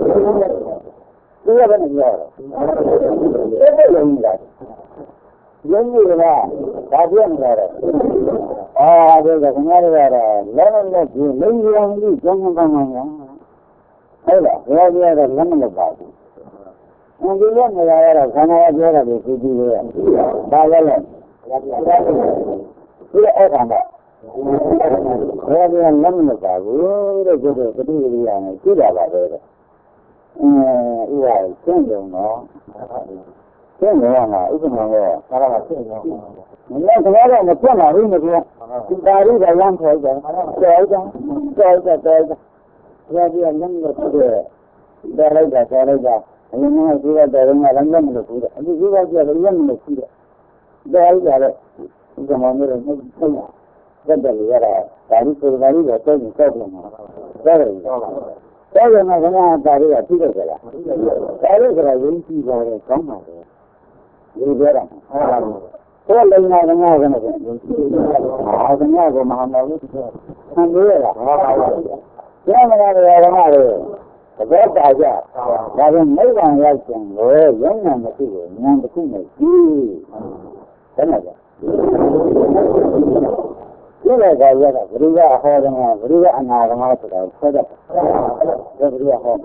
Dia lama dia. Dia lama dia. Yang ni lah, kajian dia. Ah, dia dah kenal dia. Lama dia. Lagi lama dia jangan bangun. Ada, dia dia dah lama dia. Mungkin dia ada sana dia ada di sini dia. Bahagian. Tidak ada. ဘယ်ပြန်လက်မပါဘူးတဲ့ကျတော့ပฏิရိယာနဲ့ကြည့်ရပါပဲအဲဥပ္ပါရှင်းတယ်နော်ရှင်းတယ်ကဥပ္ပမာကဘာသာရှင်းတယ်မင်းကတော့မပြတ်လာဘူးမပြောဒီပါဠိကလမ်းခေါ်တယ်ကျော်တယ်ကျော်တယ်ကျော်တယ်ဘယ်ပြန်လက်မလို့ပြတယ်ဒါလိုက်တာဒါလိုက်တာအရင်ကဒီကတည်းကလည်းလက်မလို့ပြတယ်အခုဒီကကျတော့လက်မလို့ပြတယ်ဒါလိုက်တာလည်းဥပ္ပမာမျိုးနဲ့ဟုတ်တယ်တက်တယ်ရတာဒါဒီကိုဒါဒီတော့တောင်းတောင်းလာတာဒါလည်းတော့ဒါကမှခဏတာရီကပြည့်တယ်ကြလားဒါလည်းကရင်းကြည့်ပါလေကောင်းပါလေဒီပြောတာဟုတ်လားဘယ်လိုလဲငါကလည်းအာကညာကမဟာမောလို့ဆံလို့ရတာဟာပါပါကျမ်းမာရရမှာလေဘယ်တာကြဒါကမိဘရောက်ခြင်းကိုရုံးနာမရှိဘူးဉာဏ်တစ်ခုနဲ့ကြည့်တယ်နော်ကြဒီလိုကရတာဘုရားဟောတယ်မှာဘုရားအနာဂမဆိုတာဆက်တယ်ဘယ်ဘုရားဟော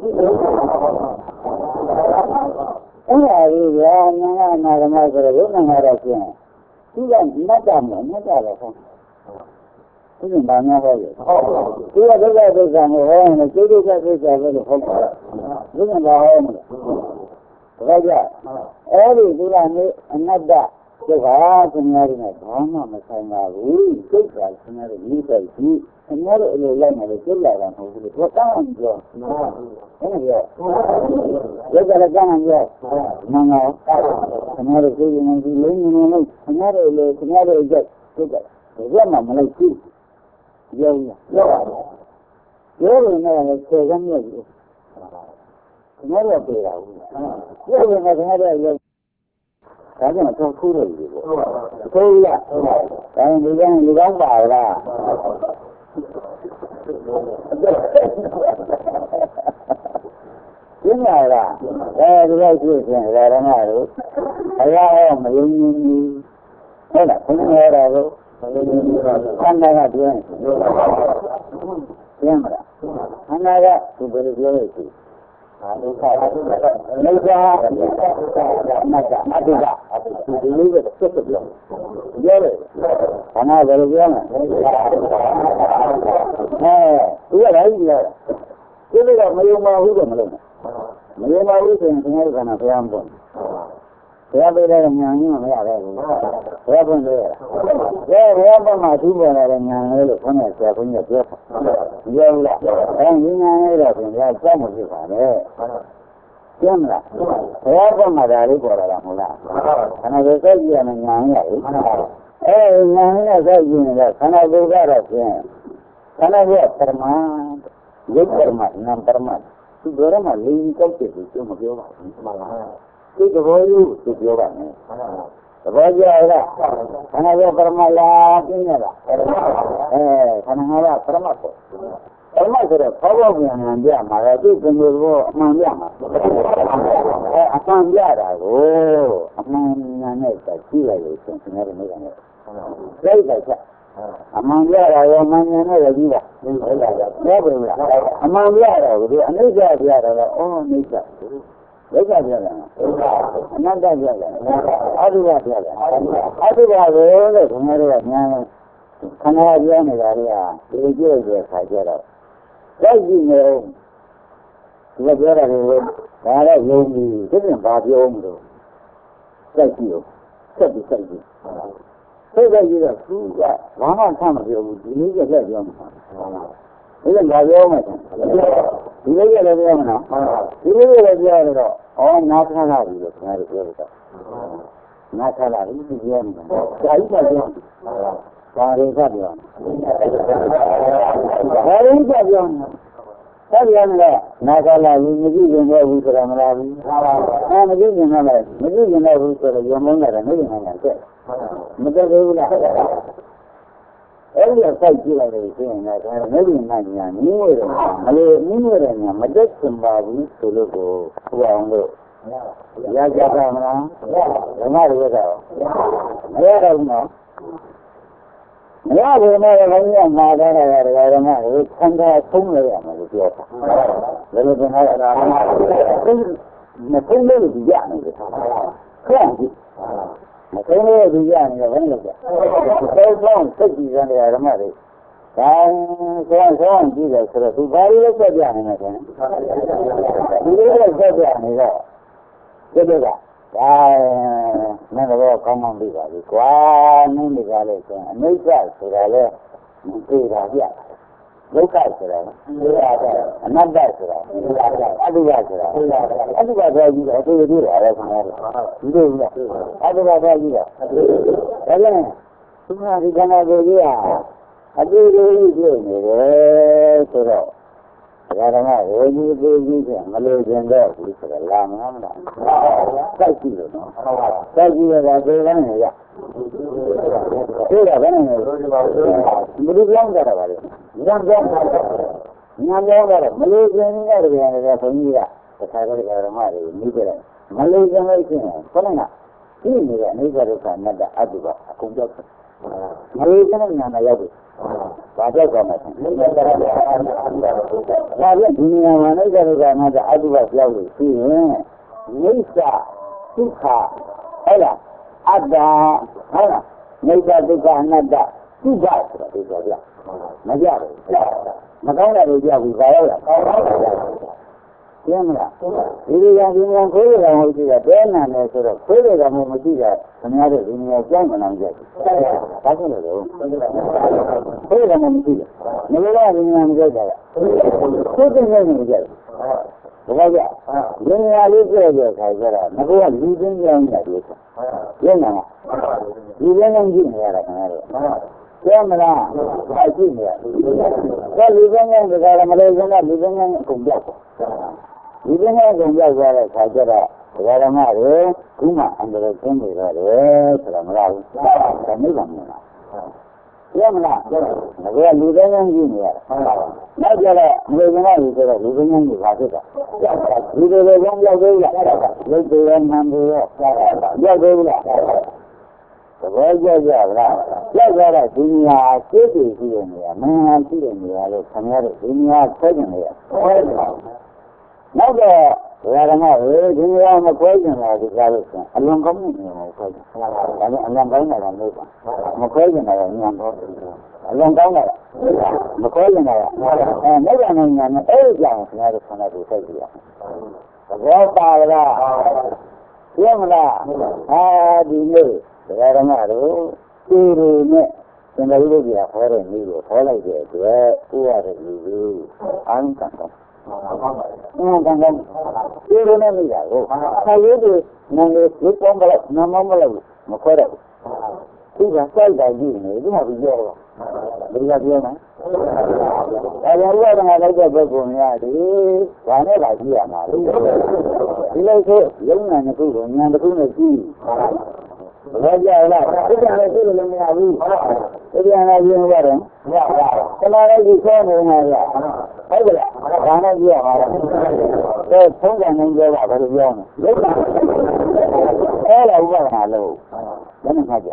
အဲ့ဒါကြီးကနာနာဂမဆိုတော့ဘုရားငါတော့ပြန်သူကမတ်တာမမတ်တာတော့ဟောဒီမှာများဟောတယ်သူကဒုက္ခဒုက္ခကိုဟောရင်ကျိုးဒုက္ခဒုက္ခပဲလို့ဟောတာဘုရားကဟောမလားဒါကြအဲ့ဒီသူကနေအနတ္တဒုက္ခဆင်းရဲတဲ့ဘာမှမဆိုင်ပါဘူးဒုက္ခဆင်းရဲတဲ့မိစိုက်ကြီးဆင်းရဲတဲ့အလိုလိုက်နေလို့ကျုပ်လာတာမဟုတ်ဘူးလို့သူကောင်းပြောဟုတ်ကဲ့ပြောဒုက္ခလည်းကောင်းပြောမှန်ပါဆင်းရဲတဲ့စိတ်ဝင်ပြီးလုံးနေလို့ဆင်းရဲတဲ့အလိုဆင်းရဲတဲ့အကျဒုက္ခဘယ်မှမလိုက်ဘူးပြောရပြောပြောလို့လည်းစေကမ်းမြတ်ဘူးဆင်းရဲတဲ့ပြေတာဘူးပြောလို့လည်းဆင်းရဲတဲ့ဒါကြောင့်တော့ခိုးတယ်ဒီပေါ့ခိုးရဒါဒီကနေ့ဒီကောင်းပါလားရှင်းပါလားအဲဒီလိုကြည့်ရင်ဓမ္မတို့အရာဟောမယုံကြည်ဘူးဟုတ်လားခဏရတာကိုခန္ဓာကတွင်းရှင်းမလားခန္ဓာကသူဘယ်လိုပြောလဲရှိဒုက္ခနိစ္စအတ္တအတ္တဒီလိုပဲဆက်ပြောပြောတယ်ခန္ဓာဘယ်လိုပြောမလဲအဲသူကလည်းပြောတာဒီလိုကမယုံပါဘူးတော့မလို့မယုံပါဘူးဆိုရင်ခင်ဗျားကနာဖျားမပေါ့ဘုရားပေးတဲ့ဉာဏ်ကြီးမရပဲဘူးဘုရားဖွင့်လို့ရဘယ်ဘုရားဘက်မှာသူ့ပေါ်လာတဲ့ဉာဏ်လေးလို့ခေါင်းနဲ့ဆရာဘုန်းကြီးပြောတာပြောလားအဲဒီဉာဏ်လေးတော့ခင်ဗျာစက်မဖြစ်ပါနဲ့ကျမ်းလားဘုရားဘက်မှာဒါလေးပေါ်လာတာမဟုတ်လားခန္ဓာကိုယ်စိတ်ကြည့်ရမယ်ဉာဏ်ရည်အဲဒီဉာဏ်နဲ့စိတ်ကြည့်နေတော့ခန္ဓာကိုယ်ကတော့ဖြင့်ခန္ဓာကိုယ်ပရမယုတ်ပရမနာမ်ပရမသူတို့ကမှလူကြီးကောက်တယ်လို့မပြောပါဘူးမှန်ပါဒီသဘောယူသူပြောပါမယ်သဘောကျလားခန္ဓာကပရမလားပြင်းရလားအဲခန္ဓာကပရမတ်ပေါ့ပရမတ်ဆိုတော့ဘောဘောပြန်ပြန်ပြမှာလေသူကမျိုးဘောအမှန်ပြမှာအဲအမှန်ပြတာကိုအမှန်ညာနဲ့ကြည့်လိုက်လို့ရှင်ခင်ဗျားတို့နေတယ်စိတ်လိုက်ချက်အမှန်ပြတာရောအမှန်ညာနဲ့ကြည့်တာဟုတ်လားပြောပါဦးလားအမှန်ပြတာကိုဒီအနိစ္စပြတာတော့အော်အနိစ္စဒုက္ခပြောတယ်အနတ္တပြောတယ်အတုပပြောတယ်အတုပကိုလို့ခင်ဗျားတို့ကညာခန္ဓာပြောနေတာတွေကဒီကြည့်ရတဲ့ခါကျတော့စိတ်ကြည့်နေတော့ဒီကပြောတာကိုဒါလည်းယုံကြည်သိရင်ဘာပြောမလို့စိတ်ကြည့်ရောစိတ်ကြည့်စိတ်ကြည့်စိတ်ကြည့်တော့သူကဘာမှဆမ်းမပြောဘူးဒီလိုကြက်ပြောမှာဒီကဘာပြောမှာဒီလိုကြလည်းပြောမှာနော်ဒီလိုလည်းပြောရတော့ဩနာခလာပြီလို့ခင်ဗျားတို့ပြောတော့နာခလာပြီပြောမှာဒါကြီးကပြောဘာတွေကပြောဘာတွေကပြောဆက်ပြန်လဲနာခလာပြီမကြည့်ရင်တော့ဘူးဆိုတာမလားဘူးအဲမကြည့်ရင်တော့မကြည့်ရင်တော့ဘူးဆိုတော့ရုံမုန်းတယ်နေနေနေတယ်မတည့်ဘူးလားအဲ့ဒီစိုက်ကြည့်လိုက်လို့ရှိရင်လည်းဒါနဲ့ဒီမှညာနင်းရတယ်မလို့နင်းရတယ်ညာမတက်စင်ပါဘူးဆိုလို့ကိုဟိုအောင်လို့ရကြတာမလားဓမ္မတွေကတော့မရတော့ဘူးနော်မရဘူးနဲ့လည်းဘုရားမှားတယ်ဓမ္မတွေဆန္ဒဆုံးရရမယ်လို့ပြောတာဘယ်လိုပြန်လာတာမသုံးလို့ဒီရမယ်ခန့်ကြည့်မသိလို့ဒီကြနေတော့ဘယ်လိုလဲသေဆုံးစိတ်ကြည်စံတရားဓမ္မတွေဒါဆောင်းဆောင်းကြည့်တယ်ဆိုတော့သူဘာလို့ဆက်ပြနေလဲဆိုရင်ဒီလိုဆက်ပြနေတော့ဒီလိုကဒါနဲ့တော့ကောင်းကောင်းသိပါပြီကွာနင်းဒီကလေးဆိုရင်အနိစ္စဆိုတာလဲမသိတာပြဒုက္ခဆိုတာအနတ္တဆိုတာအတုပဆိုတာအတုပတော့ကြီးတော့အတူတူရတယ်ခင်ဗျာဒီလိုလားအတုပတော့ကြီးတော့ဒါကြောင့်သူကဒီကနေ့ကိုကြီးဟာအတူတူကြီးနေတယ်ဆိုတော့ဒါကမှဝိညာဉ်သေးကြီးကမလို့ကျင်တော့ဘူးဆိုတော့လာမလားမလားစိုက်ကြည့်လို့နော်စိုက်ကြည့်ရတာသေလန်းနေရသေတာဘယ်နဲ့လဲဘယ်လိုကြောင်းကြတာပါလဲညံကြောင်းတာညံကြောင်းတာမလို့ကျင်နေတဲ့ကြတဲ့ဘုန်းကြီးကတခါတည်းဓမ္မတွေမိကြတယ်မလို့ကျင်လို့ရှိရင်ခေါင်းကဒီနေကအနိစ္စဒုက္ခအနတ္တအတုပအကုန်ကြောက်တယ်မလို့ကျင်တဲ့ညာမှာရောက်ပြီဘာကြောက်ကြမှာလဲဒါပြန်ဒီနေရာမှာအိဋ္ဌဒုက္ခအနတ္တအတုပပြောက်လို့ရှိရင်အိဋ္ဌဒုက္ခဟုတ်လားအတ္တဟုတ်လားအိဋ္ဌဒုက္ခအနတ္တသုဘဆိုတာဒီဆိုပြမကြဘူးမကောင်းတာတွေကြောက်ပြီးဘာရောက်လဲကောင်းတာကြောက်ကျင်းမလားဒီလိုကြောင့်ဒီနေရာခိုးရတာဟုတ်ကြည့်တာတဲနာနေဆိုတော့ခိုးရတာမှမရှိတာခင်ဗျားတို့ဒီနေရာကြောင်းမနာကြဘူးဘာဖြစ်လို့လဲခိုးရတာမှမရှိဘူးနေရာဒီနေရာမကြိုက်တာခိုးတဲ့နေရာမကြိုက်ဘူးဘာကြဒီနေရာလေးပြည့်ပြည့်ခိုင်းကြတာငါကလူချင်းကြောင်းနေတာဒီဆိုကျင်းလားဒီလည်းလည်းကြည့်နေရတာခင်ဗျားတို့ကျင်းမလားအဲ့ကြည့်နေရဒါလူချင်းကြောင်းကလည်းမလို့စမ်းတာလူချင်းကြောင်းအကုန်ပြောက်ဒီကနေ့ကကြောက်ရတဲ့ခါကျတော့ဒကာဓမ္မတွေခုမှအန္တရာယ်ကျင်းနေတော့တယ်ဆိုတာမလားဘူးဒါနိဗ္ဗာန်မလားရမလားငါကလူတိုင်းတိုင်းကြည့်နေရတယ်နောက်ကြတော့လူတိုင်းကြီးဆိုတော့လူတိုင်းကြီးဘာဖြစ်တာလူတွေကတော့ရောက်သေးလားရုပ်တွေရောနာမ်တွေရောရောက်သေးလားသဘောကျကြလားရောက်ကြတော့ဒီညာစိတ်တွေရှိတဲ့နေရာမင်းဟာရှိတဲ့နေရာလို့ခင်ဗျားတို့ဒီညာဆွဲကြနေရနောက်တော့ဘုရားဓမ္မတွေဒီနေရာမခွဲကျင်လာဒီကားလို့ဆိုအလွန်ကောင်းမှုနေမှာခွဲကျင်ဒါနဲ့အလွန်ကောင်းတာကလို့ပါမခွဲကျင်တာကညံတော့အလွန်ကောင်းတာမခွဲကျင်တာကအဲနိဗ္ဗာန်နဲ့ညံနဲ့အဲ့ဒီကြောင့်ခင်ဗျားတို့ဆန္ဒတွေသိကြရသဘောပါလားသိမလားဟာဒီနေ့ဘုရားဓမ္မတို့ဒီလိုနဲ့သင်္ဃာရုပ်ကြီးဟောတဲ့နည်းကိုဟောလိုက်တဲ့အတွက်ကိုရတဲ့လူတွေအာရုံကန်တော့အင်းကန်ကန်ဒီလိုနဲ့မိတာကိုခါလေးတွေနန်းလေးရုပ်ပေါင်းကလေးနာမမလို့မခွဲတော့ဘူးသူကစိုက်တာကြည့်နေဒီမှာပြောတော့ဘယ်လိုပြောမလဲအဲဒါရတော့ငါလိုက်တဲ့ပုဂ္ဂိုလ်များဒီဘာနဲ့လာကြည့်ရမှာလဲဒီလိုဆိုရုံးနာတစ်ခုကိုညာတစ်ခုနဲ့ကြည့်ဘာကြလားဒီကနေ့သိလို့မရဘူးဒီကနေ့ရင်းရတယ်မရပါဘူးခဏလေးကြီးဆောနေမှာရဟုတ်ကဲ့ဒါနဲ့ကြည့်ရမှာလားအဲသုံးကံနေကြတာဘယ်လိုပြောမလဲအဲ့ဒါဥပဒနာလို့ဘယ်နဲ့မှကြ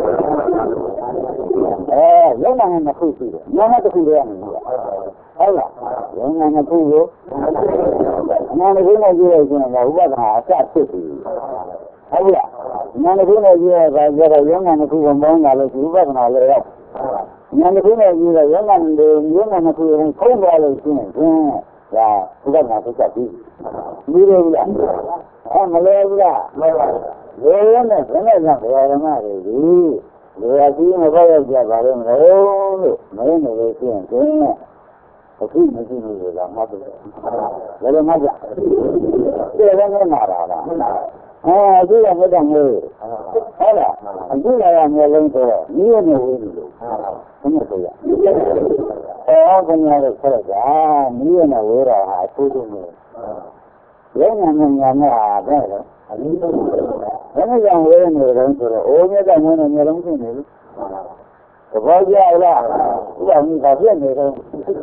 အဲရုံနာနဲ့ခုရှိတယ်ညာနဲ့တစ်ခုတည်းရမှာဟုတ်လားရုံနာနဲ့ခုကိုညာနဲ့ခုနဲ့ကြည့်ရရင်ဥပဒနာအစဖြစ်ပြီဟုတ်လားညာတစ်ခုနဲ့ကြည့်ရတာကြတော့ရုံးငံတစ်ခုကိုပေါင်းလာလို့ဥပဒနာလည်းရောက်ညာတစ်ခုနဲ့ကြည့်တော့ရုံးငံတွေရုံးငံတစ်ခုကိုခုံးသွားလို့ရှိရင်ဒါဥပဒနာသိချပြီးပြီးရဘူးလားအဲမလဲဘူးလားမလဲပါဘူးလေရုံးနဲ့ဘယ်နဲ့ကြောင့်ဘယ်ဓမ္မတွေဒီလေအကြီးမပေါ့ရောက်ကြပါလို့မလို့လို့မရနေလို့ရှိရင်ကျင်းနဲ့အခုမရှိဘူးလို့လားမှတ်တယ်ဘယ်လိုမှတ်ကြတယ်လည်းမနာတာလားအဲအခုကမတတ်ဘူးဟုတ်လားအခုလာရမျိုးလုံးဆိုတော့မိရနေဝေးလို့ဘယ်နဲ့ဆိုရအဲဘယ်ညာလို့ဆက်လိုက်တာမိရနေဝေးတာဟာအထူးဆုံးလို့ရုံနာနဲ့ညာနဲ့ဟာဘယ်လိုအနည်းဆုံးဘယ်နဲ့ကြောင့်ဝေးနေတယ်ဆိုတော့အိုးမြတ်ကမင်းနဲ့မျိုးလုံးဖြစ်နေလို့သဘောကျလားဥပမာဘာဖြစ်နေတော့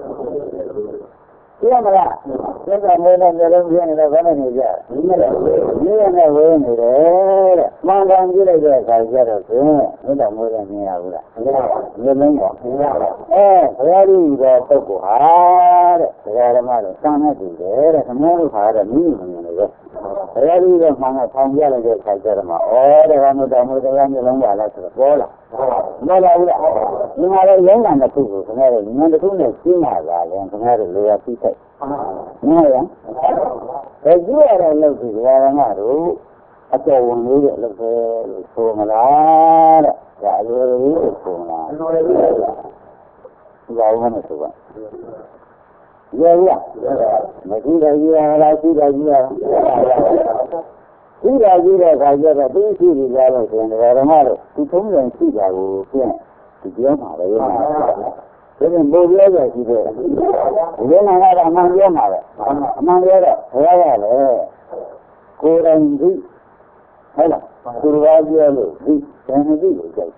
သိရမလားသစ္စာမေးတဲ့မျိုးလုံးပြနေတော့ဘယ်နဲ့နေကြဒီနဲ့ဒီနဲ့ဝေးနေတယ်တဲ့မှန်ကန်ကြည့်လိုက်တဲ့အခါကျတော့ဖြင့်မေတ္တာမိုးတဲ့မြင်ရဘူးလားမျိုးလုံးပေါ့မြင်ရပါအဲဘုရားကြီးတဲ့ပုဂ္ဂိုလ်ဟာတဲ့ဘုရားဓမ္မတို့စံနဲ့တူတယ်တဲ့ခမောတို့ခါတဲ့မိမိမြင်နေပဲသတရားကြီးကမှန်ကထောင်ပြလိုက်တဲ့ခါကျတော့မှဩတရားမတော်မတရားမျိုးလုံးပါလားဆိုတော့ပေါ်လာပေါ်လာဘူးလားဒီမှာလည်းရင်းတာတစ်ခုကိုခင်ဗျားတို့ဉာဏ်တစ်ခုနဲ့ရှင်းပါလားလဲခင်ဗျားတို့လိုရပြီးထိုက်နည်းရဒါကြည့်ရတဲ့လောက်ဒီဓမ္မတို့အတော်ဝင်လို့တဲ့လောက်ပဲလို့ဆိုမလားတဲ့ဒါအလိုလိုလို့ဆိုမလားအလိုလိုလို့ဒီဘာလို့မဆိုပါရရမကြည့်တယ်ကြီးရလားကြည့်တယ်ကြီးရလားကြည့်တယ်ကြီးတဲ့ခါကျတော့သူရှိပြီးကြလို့ဆိုရင်ဓမ္မတို့သူထုံးတယ်ရှိတာကိုပြည့်ဒီပြောမှာပဲရမှာဒါပြန်ပို့ပြောကြရှိတယ်ဒီနာကတော့အမှန်ပြောမှာပဲအမှန်ပြောတော့ဘုရားရတယ်ကိုယ်တိုင်ကြည့်ဟုတ်လားသူတော်ပြောလို့ဒီတန်တိကိုကြိုက်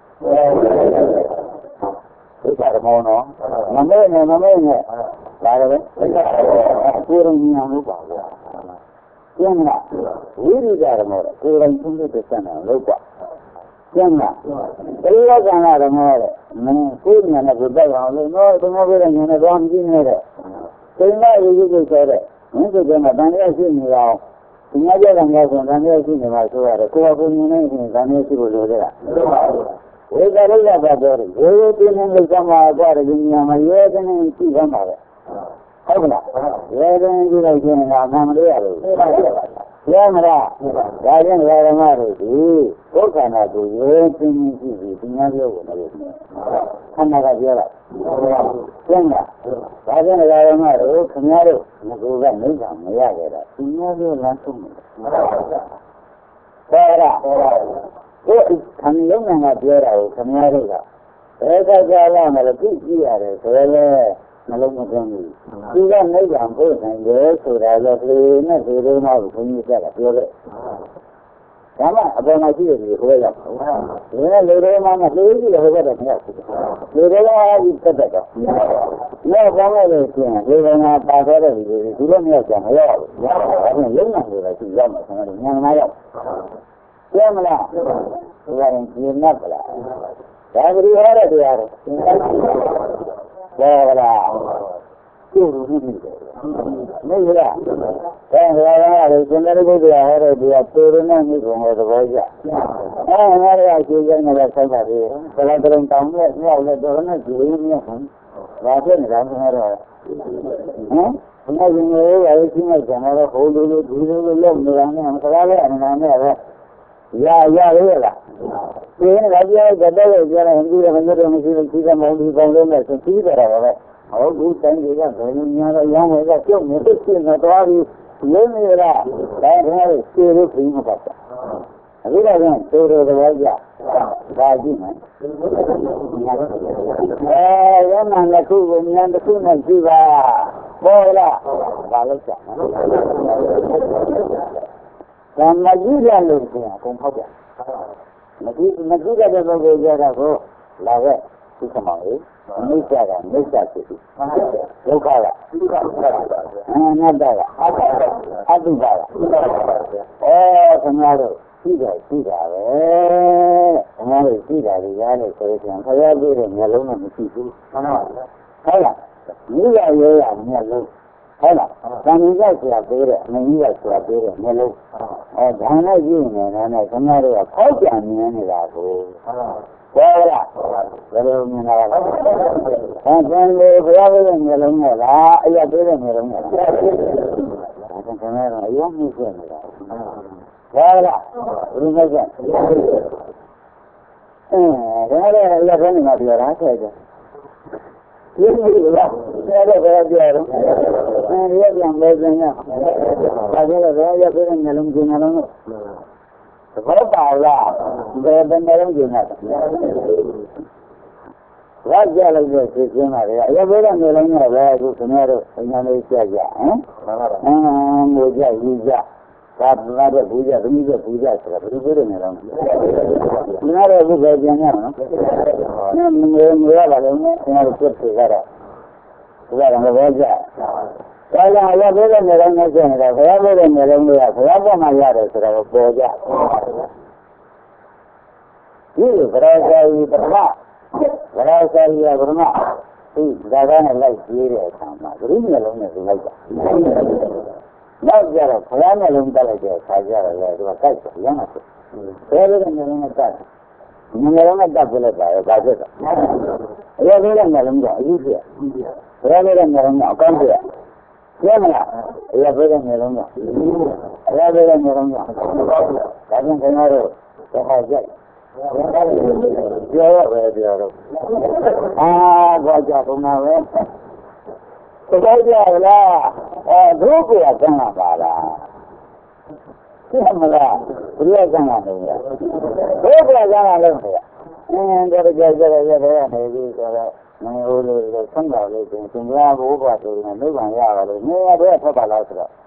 ဒီကရမောနော်မမဲနဲ့မမဲနဲ့ဒါလည်းကိုယ်တော်ညာလို့ပါဗျာကျန်လားဝိရိယရမောကိုယ်တိုင်သုံးလို့တဲ့ဆန္ဒလို့ပါကျန်လားတိရကံရမောတဲ့မင်းကိုယ်ညာနဲ့ကိုယ်တက်အောင်လို့တော့ဘုရားပြောတဲ့ညာနဲ့တော့မကြည့်နေတဲ့စိတ်နဲ့ယူယူဆိုတဲ့မင်းတို့ကမှတန်ရရှိနေအောင်ဒီများကြတဲ့ငါဆိုတန်ရရှိနေမှာဆိုရတယ်ကိုယ်ကကိုယ်မြင်နေရင်တန်ရရှိလို့လိုတဲ့လားဝေဒရိယပါတော့ရေရေပြင်းနေကြမှာကြတယ်ဒီညာမှာရေကနေရှိသမ်းပါပဲဟုတ်ကလားရေကနေကြည့်လိုက်ရင်ငါမှမလို့ရလို့ရမလားဒါကြောင့်ဓမ္မတို့ဒီဒုက္ခနာကိုရေပြင်းနေရှိပြီးဒီများပြောကိုမလို့ခန္ဓာကပြောလိုက်ကျင်းလားဒါကြောင့်ဓမ္မတို့ခင်ဗျားတို့ငကိုကနိဗ္ဗာန်မရကြတာဒီများပြောလမ်းဆုံးတယ်ဟုတ်လားကိုယ်ခံလုံးကပြောတာကိုခင်ဗျားတို့ကဘယ်ကကြာလာမလဲသိကြည့်ရတယ်ဆိုရဲနှလုံးမသွင်းဘူးဒီကနိဗ္ဗာန်ပို့နိုင်တယ်ဆိုတာလည်းဒီနဲ့ဒီလိုမှဘုန်းကြီးကပြောတယ်ဒါမှအပေါ်မှာရှိတယ်ဒီဟိုရောက်ဒီနဲ့လေတွေမှမသိဘူးလေဟိုကတော့မရောက်ဘူးလေတွေကတော့ဒီတက်တက်တော့နောက်ကောင်းလို့ရှိရင်ဒီကမှာပါသွားတဲ့ဒီဒီလိုမရောက်ကြမရောက်ဘူးရောက်တော့ရုံးနေတယ်ရှိရောက်မှာဆန္ဒညံမှာရောက်ကျမလားဒီကရင်ဒီနတ်လားဒါကြည့်ရတဲ့တရားတော့ဘောလားကျိုးလူကြီးတယ်မဟုတ်လားဒါကြရတယ်ကျန်တဲ့ဘုရားဟောတဲ့ဒီကပေရနဲ့မိကုံရဲ့သဘောကျအဲငါရအခြေကျနေတဲ့ဆက်ပါသေးဘယ်လိုတုံတောင်းလဲမြောက်လဲတော့နဲ့ကြည့်ရင်းမြတ်ဟမ်ဘာဖြစ်နေတာလဲတော့ဟမ်ဘုရားရှင်ရဲ့ရာရှိမဲ့ကျန်တော့ဟိုလိုလိုဒီလိုလိုလုပ်နေတာနဲ့မစကားလဲအမှန်နဲ့ပဲရရရလားဒီနေ့လည်းပြောကြတယ်ပြောတယ်ဒီလိုမျိုးမရှိလို့ဒီကမောင်ဒီပေါင်းလုံးနဲ့ဆိုပြီးကြတာပဲဟုတ်ဘူးတိုင်းတွေကဘယ်လိုများတော့ရောင်းဝယ်ကပြုတ်နေသိနေတော့ပြီးရင်းနေရတာဒါကလည်းရှင်းလို့ပြီးမှာပါအခုတော့ကျိုးတော်တော်ကြဒါကြည့်မယ်အဲရမန်တစ်ခုကိုဉာဏ်တစ်ခုနဲ့ကြည့်ပါပေါ်လားဒါလို့ချက်ဓမ္မကြီးရလို့ဆိုရင်အကုန်ဖောက်ပြမကြည့်မကြည့်တဲ့ပုဂ္ဂိုလ်ကြတော့လာခဲ့ဒီကမောင်လေးမိစ္ဆာကမိစ္ဆာဖြစ်ပြီဒုက္ခကဒုက္ခအနတ္တကအတ္တကအတုပါကဩခင်ဗျားတို့ရှိတယ်ရှိတာပဲခင်ဗျားတို့ရှိတာတွေရတယ်ဆိုရင်ခရပြည့်တဲ့မျက်လုံးနဲ့မရှိဘူးဟုတ်လားဟုတ်လားမိရရဲရမျက်လုံးဟုတ်လားသံဃာဆရာပေးတဲ့အမင်းကြီးကဆရာပေးတဲ့မျက်လုံးအဲဒါနဲ့ကြည့်နေတယ်နဲ့ခင်ဗျားတို့ကဖောက်ပြန်နေနေတာကိုဟုတ်လားဘယ်လိုမြင်လာလဲအဲကျန်လေဘုရားပေးတဲ့မျိုးလုံးနဲ့လားအရာပေးတဲ့မျိုးလုံးနဲ့လားဒါကကျွန်တော်ကအယုံမှုဖြစ်နေတာဟုတ်လားဘယ်လိုလဲအဲဒါလည်းအရာပေးနေမှာပြောတာဆက်ကြဒီလိုလားအဲ့ဒါကပြောတော့အဲဒီပြန်လဲပြန်ရဒါကြတော့အရာပေးတဲ့မျိုးလုံးကျင်လာတော့ဘောပါလားဘယ်ဘယ်နဲ့လုံးကျင်လာတာဝါကြလိုက်တဲ့သိချင်းပါလေအရာဘယ်ကမျိုးလုံးနဲ့ပဲအခုခင်ဗျားတို့အညာလေးကြကြဟမ်အင်းငိုကြယူကြဒါဘာတဲ့ဘူးကြသမီးကြဘူးကြဆိုတာဘယ်လိုပြောနေလဲခင်ဗျားတို့အခုပဲပြန်ရအောင်နော်ငွေငွေရပါလို့ခင်ဗျားတို့ပြတ်ပြကြတော့ဒါကလည်းဘောကြဒါကြောင့်ရပေးတဲ့နေရာနဲ့ကျင်နေတာဘုရားပေးတဲ့နေရာတွေကဘုရားပေါ်မှာရတယ်ဆိုတော့ပေါ်ကြဒီဗရာဇာယီပထမဗရာဇာယီကပထမဒီဒါကနဲ့လိုက်ပြေးတဲ့အခါမှာဂရိမျက်လုံးနဲ့ဒီလိုက်တာနောက်ကြတော့ခရမ်းနဲ့လုံးတက်လိုက်တဲ့ခါကြတော့လေသူကကြိုက်တယ်ရမ်းတယ်ဘယ်လိုလဲမျိုးလုံးနဲ့တက်ငယ်လုံးနဲ့တက်ပြလိုက်ပါရောဒါဖြစ်တော့အရာလေးနဲ့လုံးကအယူပြဘယ်လိုလဲငယ်လုံးကအကောင်းပြကျဲမလားအရာပေးတဲ့ငယ်လုံးကအရာပေးတဲ့ငယ်လုံးကဒါကြောင့်ခင်ဗျားတို့သဘောကျပြောရပဲပြောတော့အာဘာကြပုံနာပဲသဘောကျလားအဲဒုက္ခရကံပါလားသိမလားဘုရားကံကလုံးရဒုက္ခရကံကလုံးရအင်းကြကြကြကြရနေပြီဆိုတော့မင်းဟိုလိုလိုဆန်းတော်လေးတင်သင်္ကြန်ဘိုးဘွားဆိုရင်နိဗ္ဗာန်ရပါလို့နေရတဲ့ထွက်ပါလားဆိုတော့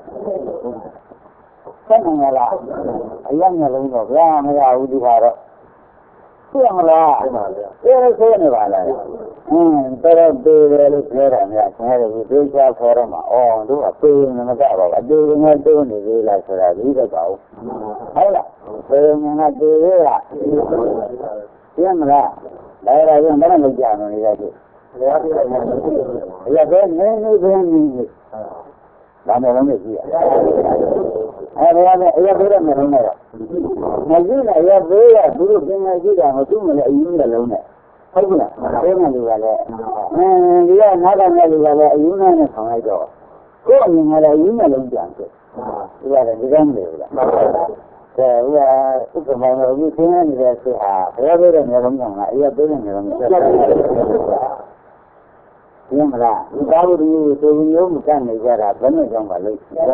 ဆက်နေလားအရမ်းလုံးတော့ဗျာမရဘူးဒီဟာတော့သိမလားသိရဆိုနေပါလားအင်းတော်တော်သေးတယ်လို့ပြောတာများဆင်းရဲဘူးသိချခေါ်တော့မှာအော်တို့အသေးမမကြပါဘူးအသေးငယ်တိုးနေသေးလားဆိုတာဒီတော့ပါဘူးဟုတ်လားသေငယ်ကသေးသေးလားသိမလားဒါရရင်ဘယ်နဲ့ကြာနေလဲဒီဘုရားပြတယ်အရာပဲနည်းနည်းပဲနေဒါမှလည်းမရှိရအဲဒါလည်းအရာပဲနဲ့လုံးနဲ့မရှိနဲ့ရပေးရသူတို့ပြင်နေကြတာမသူ့မလည်းအယူနဲ့လုံးနဲ့ဟုတ်ကဲ့အဲမှလူကလည်းအင်းဒီကနားကနေလူကလည်းအယူနဲ့ဆောင်လိုက်တော့ကိုယ်အမြင်ကလည်းအယူနဲ့လုံးကြံဖြစ်ဒီကလည်းဒီကမ်းတယ်လားကဲဥပ္ပမောလို့ဒီသင်နေတဲ့ဆေးဟာဘယ်လိုလဲမျိုးလုံးကအရာပေးနေတယ်မျိုးဒီမလားဒီသာဝတိဆိုရင်မျိုးမကန့်နေကြတာဘယ်နဲ့ကြောင့်ပါလဲ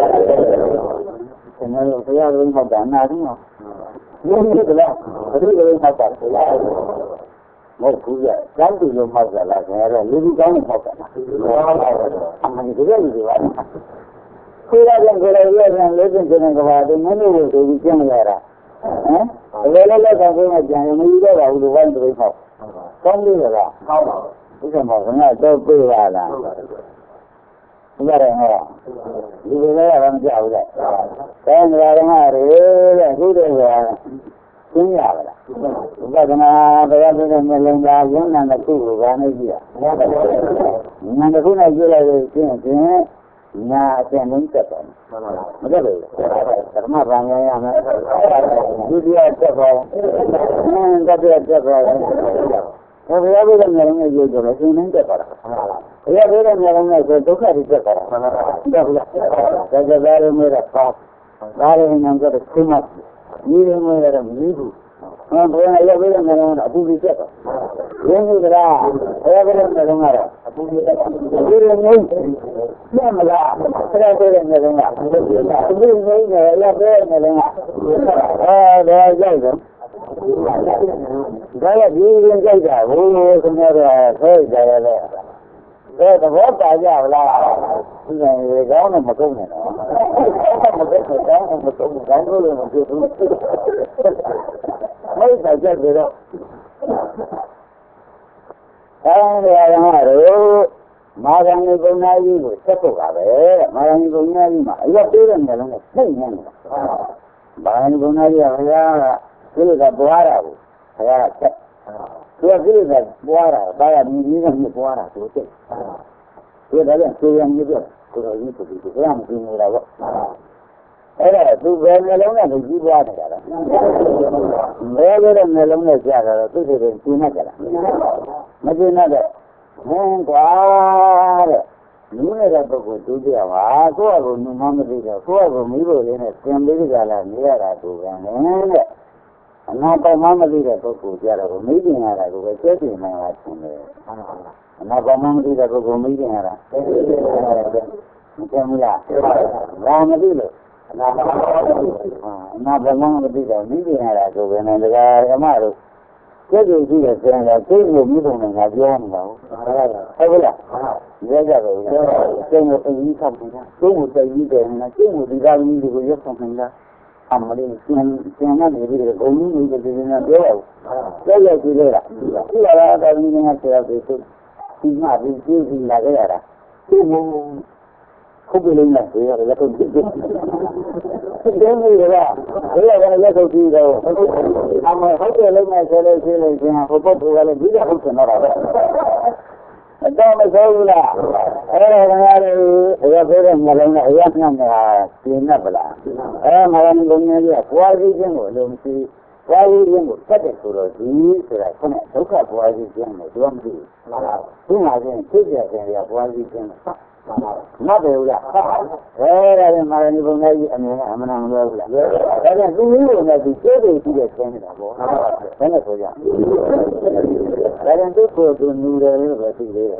ကျွန်တော်တို့ဘုရားလုံးဟောတာနားတော့ဒီလိုကလားဘယ်လိုလဲဟောတာလဲမဟုတ်ဘူးကြ။ကောင်းတယ်လို့ဟောတာလားခင်ဗျားတို့လူကြီးကောင်းလို့ဟောတာလားအမှန်တကယ်ကြီးပါခေရပြန်ကြရရပြန်လေးပြန်ကျနေကြပါတော့မင်းတို့ကိုဒီကျင်းရတာဟမ်ဘယ်လိုလဲကောင်းဆုံးကြံရမကြီးတော့ပါဘူးလို့ဝိုင်းတွေဟောကောင်းလို့လားကောင်းပါဘူးဒီကမှာကတော့ပြေးပါလားဒီရတယ်ဟောဒီလိုလည်းတော့မကြောက်ဘူးတဲ့အဲဒါကမှရေတဲ့ခုတည်းကရှင်းရပါလားဥပဒနာတရားပြတဲ့မျိုးလုံးသားယဉ်နံတစ်ခုကိုဘာနဲ့ကြည့်ရဉာဏ်တစ်ခုနဲ့ကြည့်လိုက်လို့ရှင်းရင်ညာအကျဉ်းလုံးတက်တယ်မတက်ဘူးဓမ္မဗာညာရမယ်ဒုတိယတက်ပါအင်းတတိယတက်ပါဘုရားပြတဲ့မျိုးလုံးနဲ့ကြည့်တော့ရှင်းနေတက်ပါလားဘုရားပြတဲ့မျိုးလုံးနဲ့ဆိုဒုက္ခတွေတက်ပါလားတက်ဘူးလားဒါကြတဲ့မျိုးတော့ပါဒါလည်းငါတို့ကခုမှဒီလိုမျိုးတော့မပြီးဘူး။ဟောဘယ်ရရတဲ့မျိုးလုံးတော့အပူကြီးတက်တော့ရင်းနေကြလားဘယ်ရတဲ့မျိုးလုံးကတော့အပူကြီးတက်ဒီလိုမျိုးညမလားဆရာပြောတဲ့မျိုးလုံးကအပူကြီးတက်ဒီလိုမျိုးနဲ့ရတဲ့မျိုးလုံးကအဲဒါကြိုက်တယ်ဒါလည်းဒီရင်ကြိုက်တာဘိုးခင်ဗျားတို့ဆွဲကြရတယ်အဲသဘောပါကြလားဒီကကောင်းတော့မကုန်နဲ့တော့မကုန်တော့ကောင်းမကုန်ကောင်းလို့မဖြစ်ဘူးမိတ်ဆက်ကြတယ်တော့အဲဒီအရာကတော့မာဂန်ဒီပုံနာကြီးကိုဆက်ဖို့ပါပဲမာဂန်ဒီပုံနာကြီးမှာအရက်ပေးတဲ့နေလုံးနဲ့စိတ်နေတယ်မာဂန်ဒီပုံနာကြီးကဘုရားကဒီလိုကပွားတာကိုဘုရားကဆက်သူကဒီလိုကပွားတာဒါကမြည်ကြီးနဲ့ပွားတာဆိုတဲ့ဒီဒါလည်းကိုယ်ရံကြီးပြကိုယ်တော်ကြီးဆိုပြီးဘုရားမကြည့်နေတာပေါ့အဲ့ဒါသူဘယ်နှလုံးနဲ့ကြီးပွားနေတာလဲဘယ်လိုလဲနှလုံးနဲ့ကြာတာတော့သူတွေကျင်းနေကြလားမကျင်းတဲ့ဟင်းကွာတဲ့လူနေတဲ့ပုဂ္ဂိုလ်ဒုတိယပါကိုယ့်အကိုမြင်မှမသိတော့ကိုယ့်အကိုမိဖို့လေးနဲ့သင်ပေးကြလားနေရတာတူတယ်တဲ့အနာပေါ်မှမသိတဲ့ပုဂ္ဂိုလ်ကြတော့မိခင်ရတာကိုပဲကျဲကျင်မှလာရှင်တယ်အနာပေါ်မှမသိတဲ့ပုဂ္ဂိုလ်မိခင်ရတာမသိဘူးလားဘာမသိလို့အနာပေါ်အနာပေါ်မှမသိတော့မိခင်ရတာကိုပဲနဲ့တရားဓမ္မတို့ကျဲကျင်ကြည့်တဲ့ဆရာကသိလို့ပြီးတော့ငါပြောနေတာဟုတ်ဟုတ်လားရဲကြတော့ကျဲကျင်းကိုအရင်ဆောက်နေတာကျင်းကိုတည်ပြီးတယ်နော်ကျင်းကိုဒီကားကြီးကိုရက်ဆောင်နေတာအမလေးကျင်းကျင်းနေပြီလေဘုံကြီးကြီးတွေနေပြောရအောင်လက်ရက်ကြည့်လိုက်တာဒီလာတာတော်ကြီးနေဆရာတွေသူဒီမှာဒီကြည့်ကြည့်လာကြတာဒီဘုံခုတ်လေးနဲ့ပြောရတယ်လက်ခုပ်ကြည့်တယ်ဒီလိုမျိုးကဘယ်လိုလဲလက်ခုပ်ကြည့်တော့အမဟုတ်တယ်လုံးနဲ့ဆဲလေးရှင်းလေးကျင်းဟိုပုတ်ကလည်းဒီကဟုတ်တယ်တော့အတော့မဆိုးဘူးလားအဲ့ဒါကလည်းအရာပေးတဲ့ malona ayatna na sina bala eh malan bunne ya quasi jingo lo msi quasi jingo tate suro di sura kone dukha quasi jingo do msi tu ma jin thija jin ya quasi jingo ma be ula eh ra malan bunne ji ame amana ma lo la da jan tu ni lo na di che de ji de chen da bo da ne so ja da jan tu ko tu nu de lo ba ti le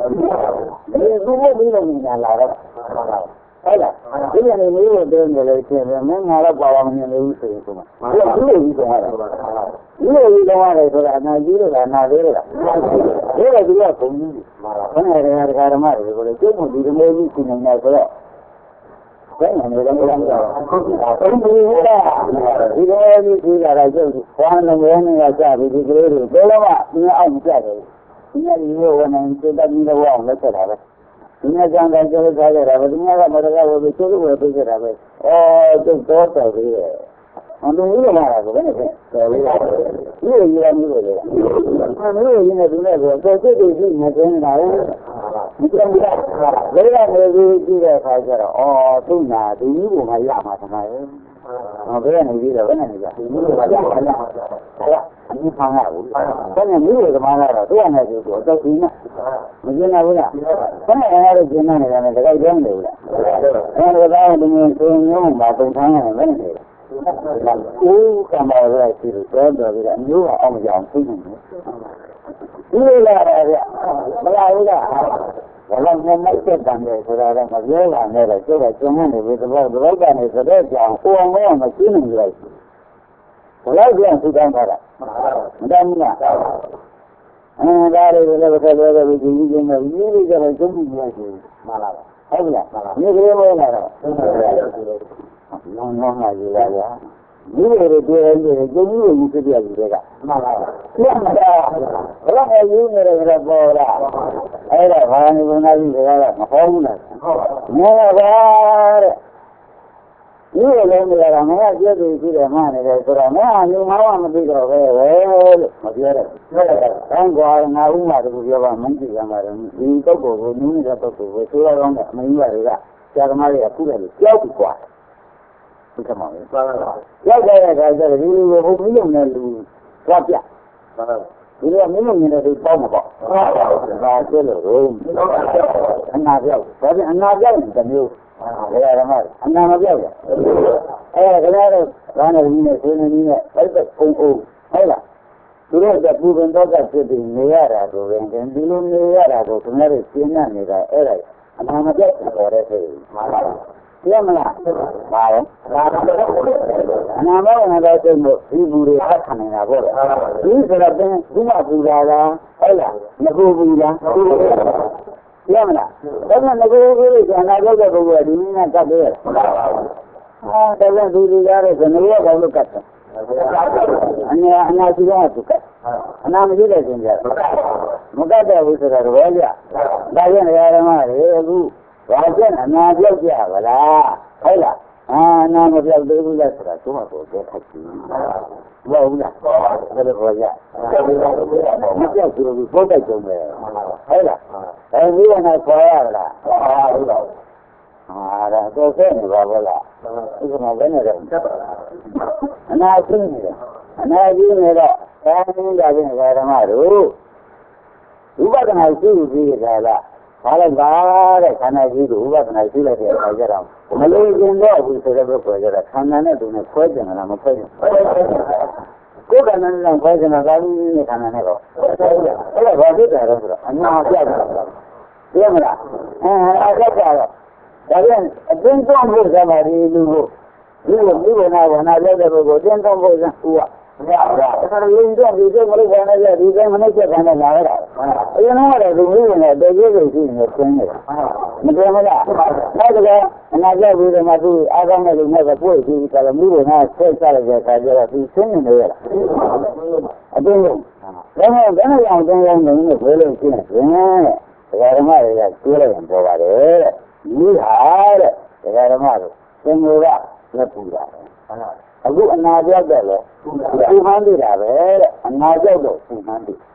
ni nu mo mi lo ni na la raဟုတ်လားဒီနေ့မျိုးကိုပြောနေလို့ရှိရင်မင်းငါတော့ပါပါမနေဘူးဆိုရင်ဆိုမှာဒီလိုကြီးဆိုရတာဒီလိုကြီးတော့ရတယ်ဆိုတာအနာကြီးလို့လားအနာသေးလို့လားဒီလိုကြီးကဘုံကြီးမှာလားဘယ်နဲ့ရတဲ့ဓမ္မတွေကိုလည်းကျုပ်ကဒီလိုမျိုးကြီးရှင်နေတယ်ဆိုတော့ဘယ်နဲ့လဲတော့ဘုရားဘုံကြီးကဒီလိုကြီးကြီးလာတာကျုပ်ဘာနဲ့ဝဲနေရကြပြီဒီကလေးတွေဘယ်လိုမှမအောင်ကြတယ်ဒီနေ့မျိုးဝင်နေစိတ်တည်းတော့အောင်လက်ဆက်တာပဲဒီနေ့ကျန်တဲ့ကျိုးစားကြတာပဲဒီနေ့ကမတော်ဘူးကျိုးလို့ဝယ်ပေးကြတာပဲအော်ကျုပ်တော့တော်ပြီလေအတူတူလာတာပဲတော်ပြီဒီလိုကြီးရမျိုးတွေလေအမျိုးကြီးနဲ့သူနဲ့ဆိုတော့စိတ်တွေရှိနေတယ်နေတာလေဒီကနေ့ကလေကနေပြီးကြည့်တဲ့အခါကျတော့အော်သူ့နာဒီမျိုးကိုမှရမှာသမားရဲ့ဟောဘယ်ကနေပြီးတော့ဘယ်နဲ့ကြဒီမျိုးကိုမှရမှာလားအင်းဖောင်းရဘူးဘယ်နဲ့မျိုးကိုသမားကတော့သူ့အနေနဲ့ဆိုတော့တော့ဒီနဲ့မကျင်လာဘူးလားဘယ်နဲ့အဲ့ဒါကျင်နေတယ်လည်းတကယ်ကျင်းနေဘူးလားအဲ့ဒါတော့ဒီမျိုးဆိုမျိုးမှာပုံထားရတယ်ဘယ်နဲ့ဦးကမောရရှိလို့တော်တော်ပြီးတော့မျိုးအောင်ကြောင်သိနေတယ်ဒီလိုလာတယ်မလားဘူးလားဘာလို့မမိုက်တဲ့တန်လဲဆိုတာတော့မပြောပါနဲ့တော့ကျုပ်ကကျုံနေပြီတော့ဘယ်ကနေဆိုတော့ကြောင်ဟိုအောင်မမရှိနေကြလိုက်ဘယ်လောက်ပြန်ထူထောင်ထားတာမတမ်းဘူးလားအဲဒါလေးလည်းဘယ်လိုလဲဒီကြီးကြီးနဲ့ကြီးကြီးကြတော့ကျုံနေရရှိမှလာပါဟုတ်လားဒီကလေးမဟုတ်လားတော့လောင်းလောင်းလာကြရဗျာဒီလိုတွေတွေ့ရင်ကျုံကြီးကိုပြပြကြည့်တဲ့ကမှန်ပါပါပြတ်မှာဘယ်လိုယူနေရလဲပေါ်လားအဲ့ဒါဘာနေကုန်သားကြီးတွေကမဟောဘူးလားဟုတ်ပါဘူးမောပါတဲ့ဒီလိုလည်းမရတာငါကပြည့်စုံကြည့်တယ်မှနေတယ်ဆိုတော့ငါကလူမောင်းမသိတော့ပဲပဲလို့မပြောတဲ့ဟုတ်တယ်။အဲကွာငါဥမာတကူပြောပါမင်းကြည့်ကြမှာတော့ဒီပုဂ္ဂိုလ်ကိုနင်းနေတဲ့ပုဂ္ဂိုလ်ကိုဆိုရအောင်တဲ့အမင်းကြီးတွေကဆရာသမားတွေကခုလည်းကြောက်ပြီးကွာဒီကမှာပဲသွားလာရောက်တဲ့အခါကျတော့ဒီလူကိုဘုံလုံးနဲ့လူသွားပြဒီလိုမင်းလုံးနေတဲ့သူပေါ့မပေါ့ဒါကျလို့အနာပြောက်ဒါပြန်အနာပြောက်တဲ့မျိုးဘယ်ရမှာအနာမပြောက်ရအဲဒါကတော့ဘာနဲ့ဒီနဲ့ဆင်းနေနဲ့အဲ့ဒါပုံအိုးဟုတ်လားသူတို့ကပူပင်တော့ကဖြစ်ပြီးနေရတာကိုပဲဒီလိုနေရတာကိုခင်ဗျားတို့ရှင်းနေနေတာအဲ့ဒါအနာမပြောက်ပေါ်တဲ့စိတ်မှာပါပြမလားပါရောအနာမောငါတော့စိတ်မို့ဒီဘူတွေအခံနေတာပေါ့လေဒီဆိုတော့ဒီမပူတာလားဟုတ်လားမပူဘူးလားပြမလားဒါကငကိုကိုကအနာပြောတဲ့ပုဂ္ဂိုလ်ကဒီနည်းနဲ့ကတ်တယ်အာတော်သူတွေရတဲ့ဇနရောကောင်းလို့ကတ်တယ်အနာအနာရှိတော့သူကတ်အနာမရှိတဲ့ရှင်ကြမကတ်တဲ့ဘူးဆိုတော့ဘောကြဒါပြန်ရရမှာလေအခုဘာကျက်အနာပြောက်ကြပါလားဟုတ်လားအာနာမပြောက်သေးဘူးလားဆိုတာသူ့မှာကိုယ်ခက်ကြည့်မဟုတ်ဘူးလားဘယ်လိုခေါ်ကြမပြောက်ဘူးဘုတ်တိုက်ကြုံတယ်ဟုတ်လားအဲဒီကနေ့ခေါ်ရလားဟုတ်လားအာဒါတော့ဆဲနေပါဘောလားဒီကနေ့လည်းနေတယ်အနာရှိနေတယ်အနာကြီးနေတော့ဒါနည်းကြခြင်းဓမ္မတို့ဥပဒနာရှိပြီးကြလားဘာလဲပါတဲ့ခန္ဓာကြီးကိုဥပဒနာရှိလိုက်တဲ့အခါကျတော့မလို့ကျင်တော့ဘူးဆိုတဲ့ဘက်ကိုကျတော့ခန္ဓာနဲ့သူနဲ့ခွဲကျင်လားမခွဲကျင်ကိုယ်ကလည်းလည်းခွဲကျင်တာဒါကြီးနဲ့ခန္ဓာနဲ့တော့အဲ့ဒါဘာဖြစ်တယ်လဲဆိုတော့အနာပြတ်တာပြည့်မလားအဲအပြတ်ကြတော့ဒါပြန်အတင်းသုံးဖို့ကမှဒီလူကိုဒီလိုဒီလိုနာဝနာပြောတဲ့ဘက်ကိုတင်းသုံးဖို့ကဥပမရဘူး။ဒါကလည်းဒီတော့ဒီကိမလို့ခေါ်နေကြဒီကိမနဲ့ချက်ခံနေလာရတာ။အရင်ကတော့လူမျိုးနဲ့တကယ်ကိုရှိနေခင်းနေတာ။မပြောမလား။နောက်ကအနာကြပြီးတော့မှသူအားကောင်းတဲ့လူနဲ့ပဲပို့ပြီးကြတယ်မျိုးကဆက်စားရတဲ့အခါကျတော့သူရှင်းနေရတာ။အတင်းလို့ဒါမှဘယ်နဲ့အောင်တင်းရောင်းနေလို့ဘယ်လိုရှင်းလဲ။ဒကာဓမ္မတွေကကျိုးလိုက်ရင်ပြောပါတယ်တဲ့။ဒီဟာတဲ့ဒကာဓမ္မတို့သင်္ကိုကလက်ပူတာပဲ။အခုအနာပြောက်တယ်လေသူမှန်းသိတာပဲတဲ့အနာပြောက်တော့သူမှန်းသိ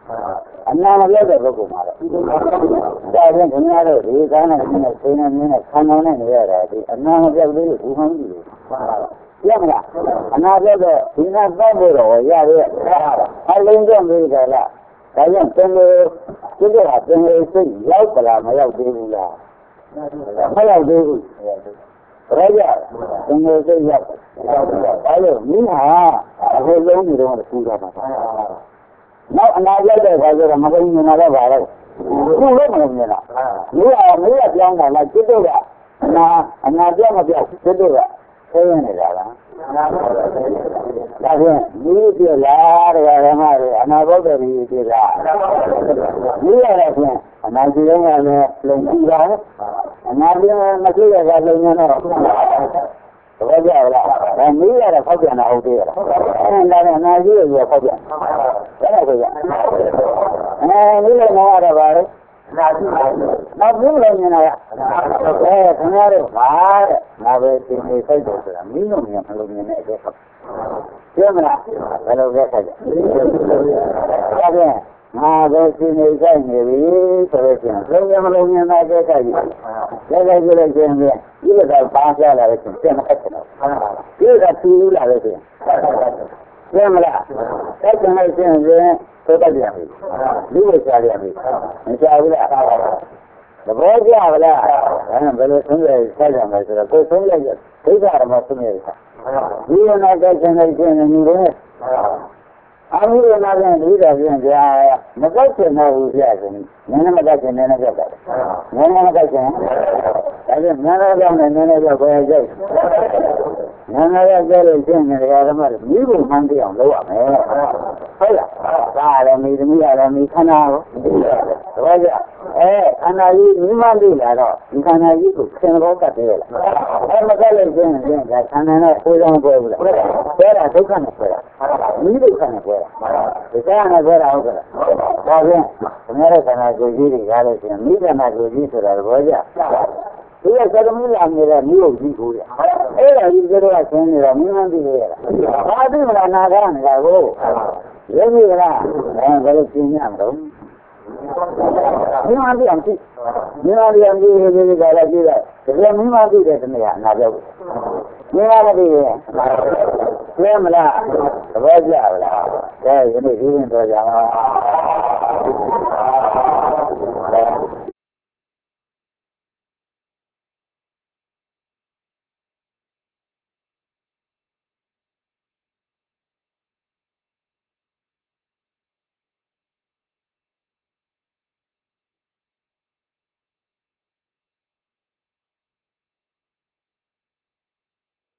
အနာမပြောတဲ့ပုဂ္ဂိုလ်မှာတော့ဒါပြန်ခင်ဗျားတို့ဒီကားနဲ့ဒီနဲ့သိနေနေနဲ့ခံအောင်နဲ့နေရတာဒီအနာမပြောလေးကိုဘူးမှန်းကြည့်လို့ပြမလားအနာပြောတဲ့ဒီနာတော့ဖို့တော့ရရဲ့အလုံးစုံပြီးကြလားဒါကြောင့်သင်္ကေတဒီကသင်္ကေတစိတ်ရောက်ကြလားမရောက်သေးဘူးလားမရောက်သေးဘူးဘယ်ကြသင်္ကေတစိတ်ရောက်ဒါလို့မိဟာအခုလုံးနေတော့ပူတာပါနောက်အနာရောက်တဲ့ခါကျတော့မကိန်းနေတာတော့ပါတော့ဘူးလို့မမြင်လားမိဟာမိရပြောင်းတာလားจิตတို့ကအနာအနာပြောင်းမပြောင်းจิตတို့ကသိရနေတာလားဒါဖြင့်မိပြလားတရားဓမ္မတွေအနာဘောဓရီပြလားမိရတဲ့ဖြင့်အနာကြည့်ရင်လည်းလုံကြည့်ပါအနာပြမကြည့်ရတာလုံနေတော့ဘယ်ကြလားဒါမိရတဲ့ဖောက်ပြန်တာဟုတ်သေးလားအဲဒါနဲ့အနာကြည့်ရဖောက်ပြန်ဒါတော့ကြအဲမိလည်းမရတော့ပါဘူးနာကြည့်ပါနောက်ဘူးလည်းမြင်လာရအဲခင်ဗျားတို့ပါတဲ့ငါပဲသင်နေစိတ်တယ်ဆိုတာမင်းတို့မြင်မလို့မြင်တဲ့အကျက်ပြောမလားဘယ်လိုလဲဆက်ကြဒါပြန်ငါပဲသင်နေစိတ်နေပြီဆိုလို့ရှိရင်လုံးဝမလုံးမြင်တဲ့အကျက်ကြီးလက်လိုက်ကြည့်လိုက်ခြင်းဖြင့်ဒီလိုတော့ပါပြလာလို့ရှိရင်မခက်ချင်တော့ဒီကတူးလာလို့ရှိရင်ပြောမလားဆက်ကြလိုက်ခြင်းဖြင့်သိတတ်ပြန်ပြီဒီလိုရှားပြန်ပြီမရှားဘူးလားသဘောကျပါလားအဲဘယ်လိုဆုံးရဆက်ကြမယ်ဆိုတော့ကိုယ်ဆုံးရဒိဋ္ဌာရမဆုံးရတာဒီလိုနဲ့ကြိုက်ခြင်းနဲ့ခြင်းနဲ့ညီတယ်အမှုရနာပြန်ဒီတာပြန်ကြာမကြိုက်ချင်တော့ဘူးပြခြင်းနည်းနည်းမကြိုက်ချင်နည်းနည်းကြက်တာနည်းနည်းမကြိုက်ချင်ဒါပြန်နည်းနည်းကြောင့်နည်းနည်းကြောင့်ကိုယ်ကြိုက်နည်းနည်းကြောင့်ကြဲလို့ခြင်းနဲ့တရားဓမ္မတွေမိဖို့မှန်းသိအောင်လုပ်ရမယ်ဟုတ်လားဒါလည်းမိသမီးရတယ်မိခန္ဓာကိုသဘောကျအဲခန္ဓာကြီးမိမသိလာတော့ဒီခန္ဓာကြီးကိုသင်္ဘောကတ်တယ်လားအဲမကတ်လို့ခြင်းနဲ့ဒါခန္ဓာနဲ့ကိုယ်ကြောင့်ပွဲဘူးလားပွဲတာဒုက္ခနဲ့ပွဲတာမိဒုက္ခနဲ့ပွဲတာဒီကနေ့ပွဲတာဟုတ်ကဲ့ဒါဖြင့်ခဏရခန္ဓာကိုယ်ကြီးတွေကားလို့ခြင်းမိခန္ဓာကိုယ်ကြီးဆိုတာသဘောကျဒီကသသမီးလာနေတဲ့မြို့ကြီးကိုရအဲ့ဒါကြီးကတော့ဆင်းနေတော့မင်းမသိရလားဘာသိမလားနာကြနေတာကိုရင်းပြီလားအဲဘယ်လိုရှင်းရမလို့မင်းမသိအောင်သိမင်းမသိအောင်သိဒီဒီကလည်းကြည့်လိုက်ဒါကမင်းမသိတဲ့တနေ့ကအနာပြောက်မင်းမသိရဲ့လဲမလားသဘောကျလားကဲဒီနေ့ဒီရင်တော့ကြအောင်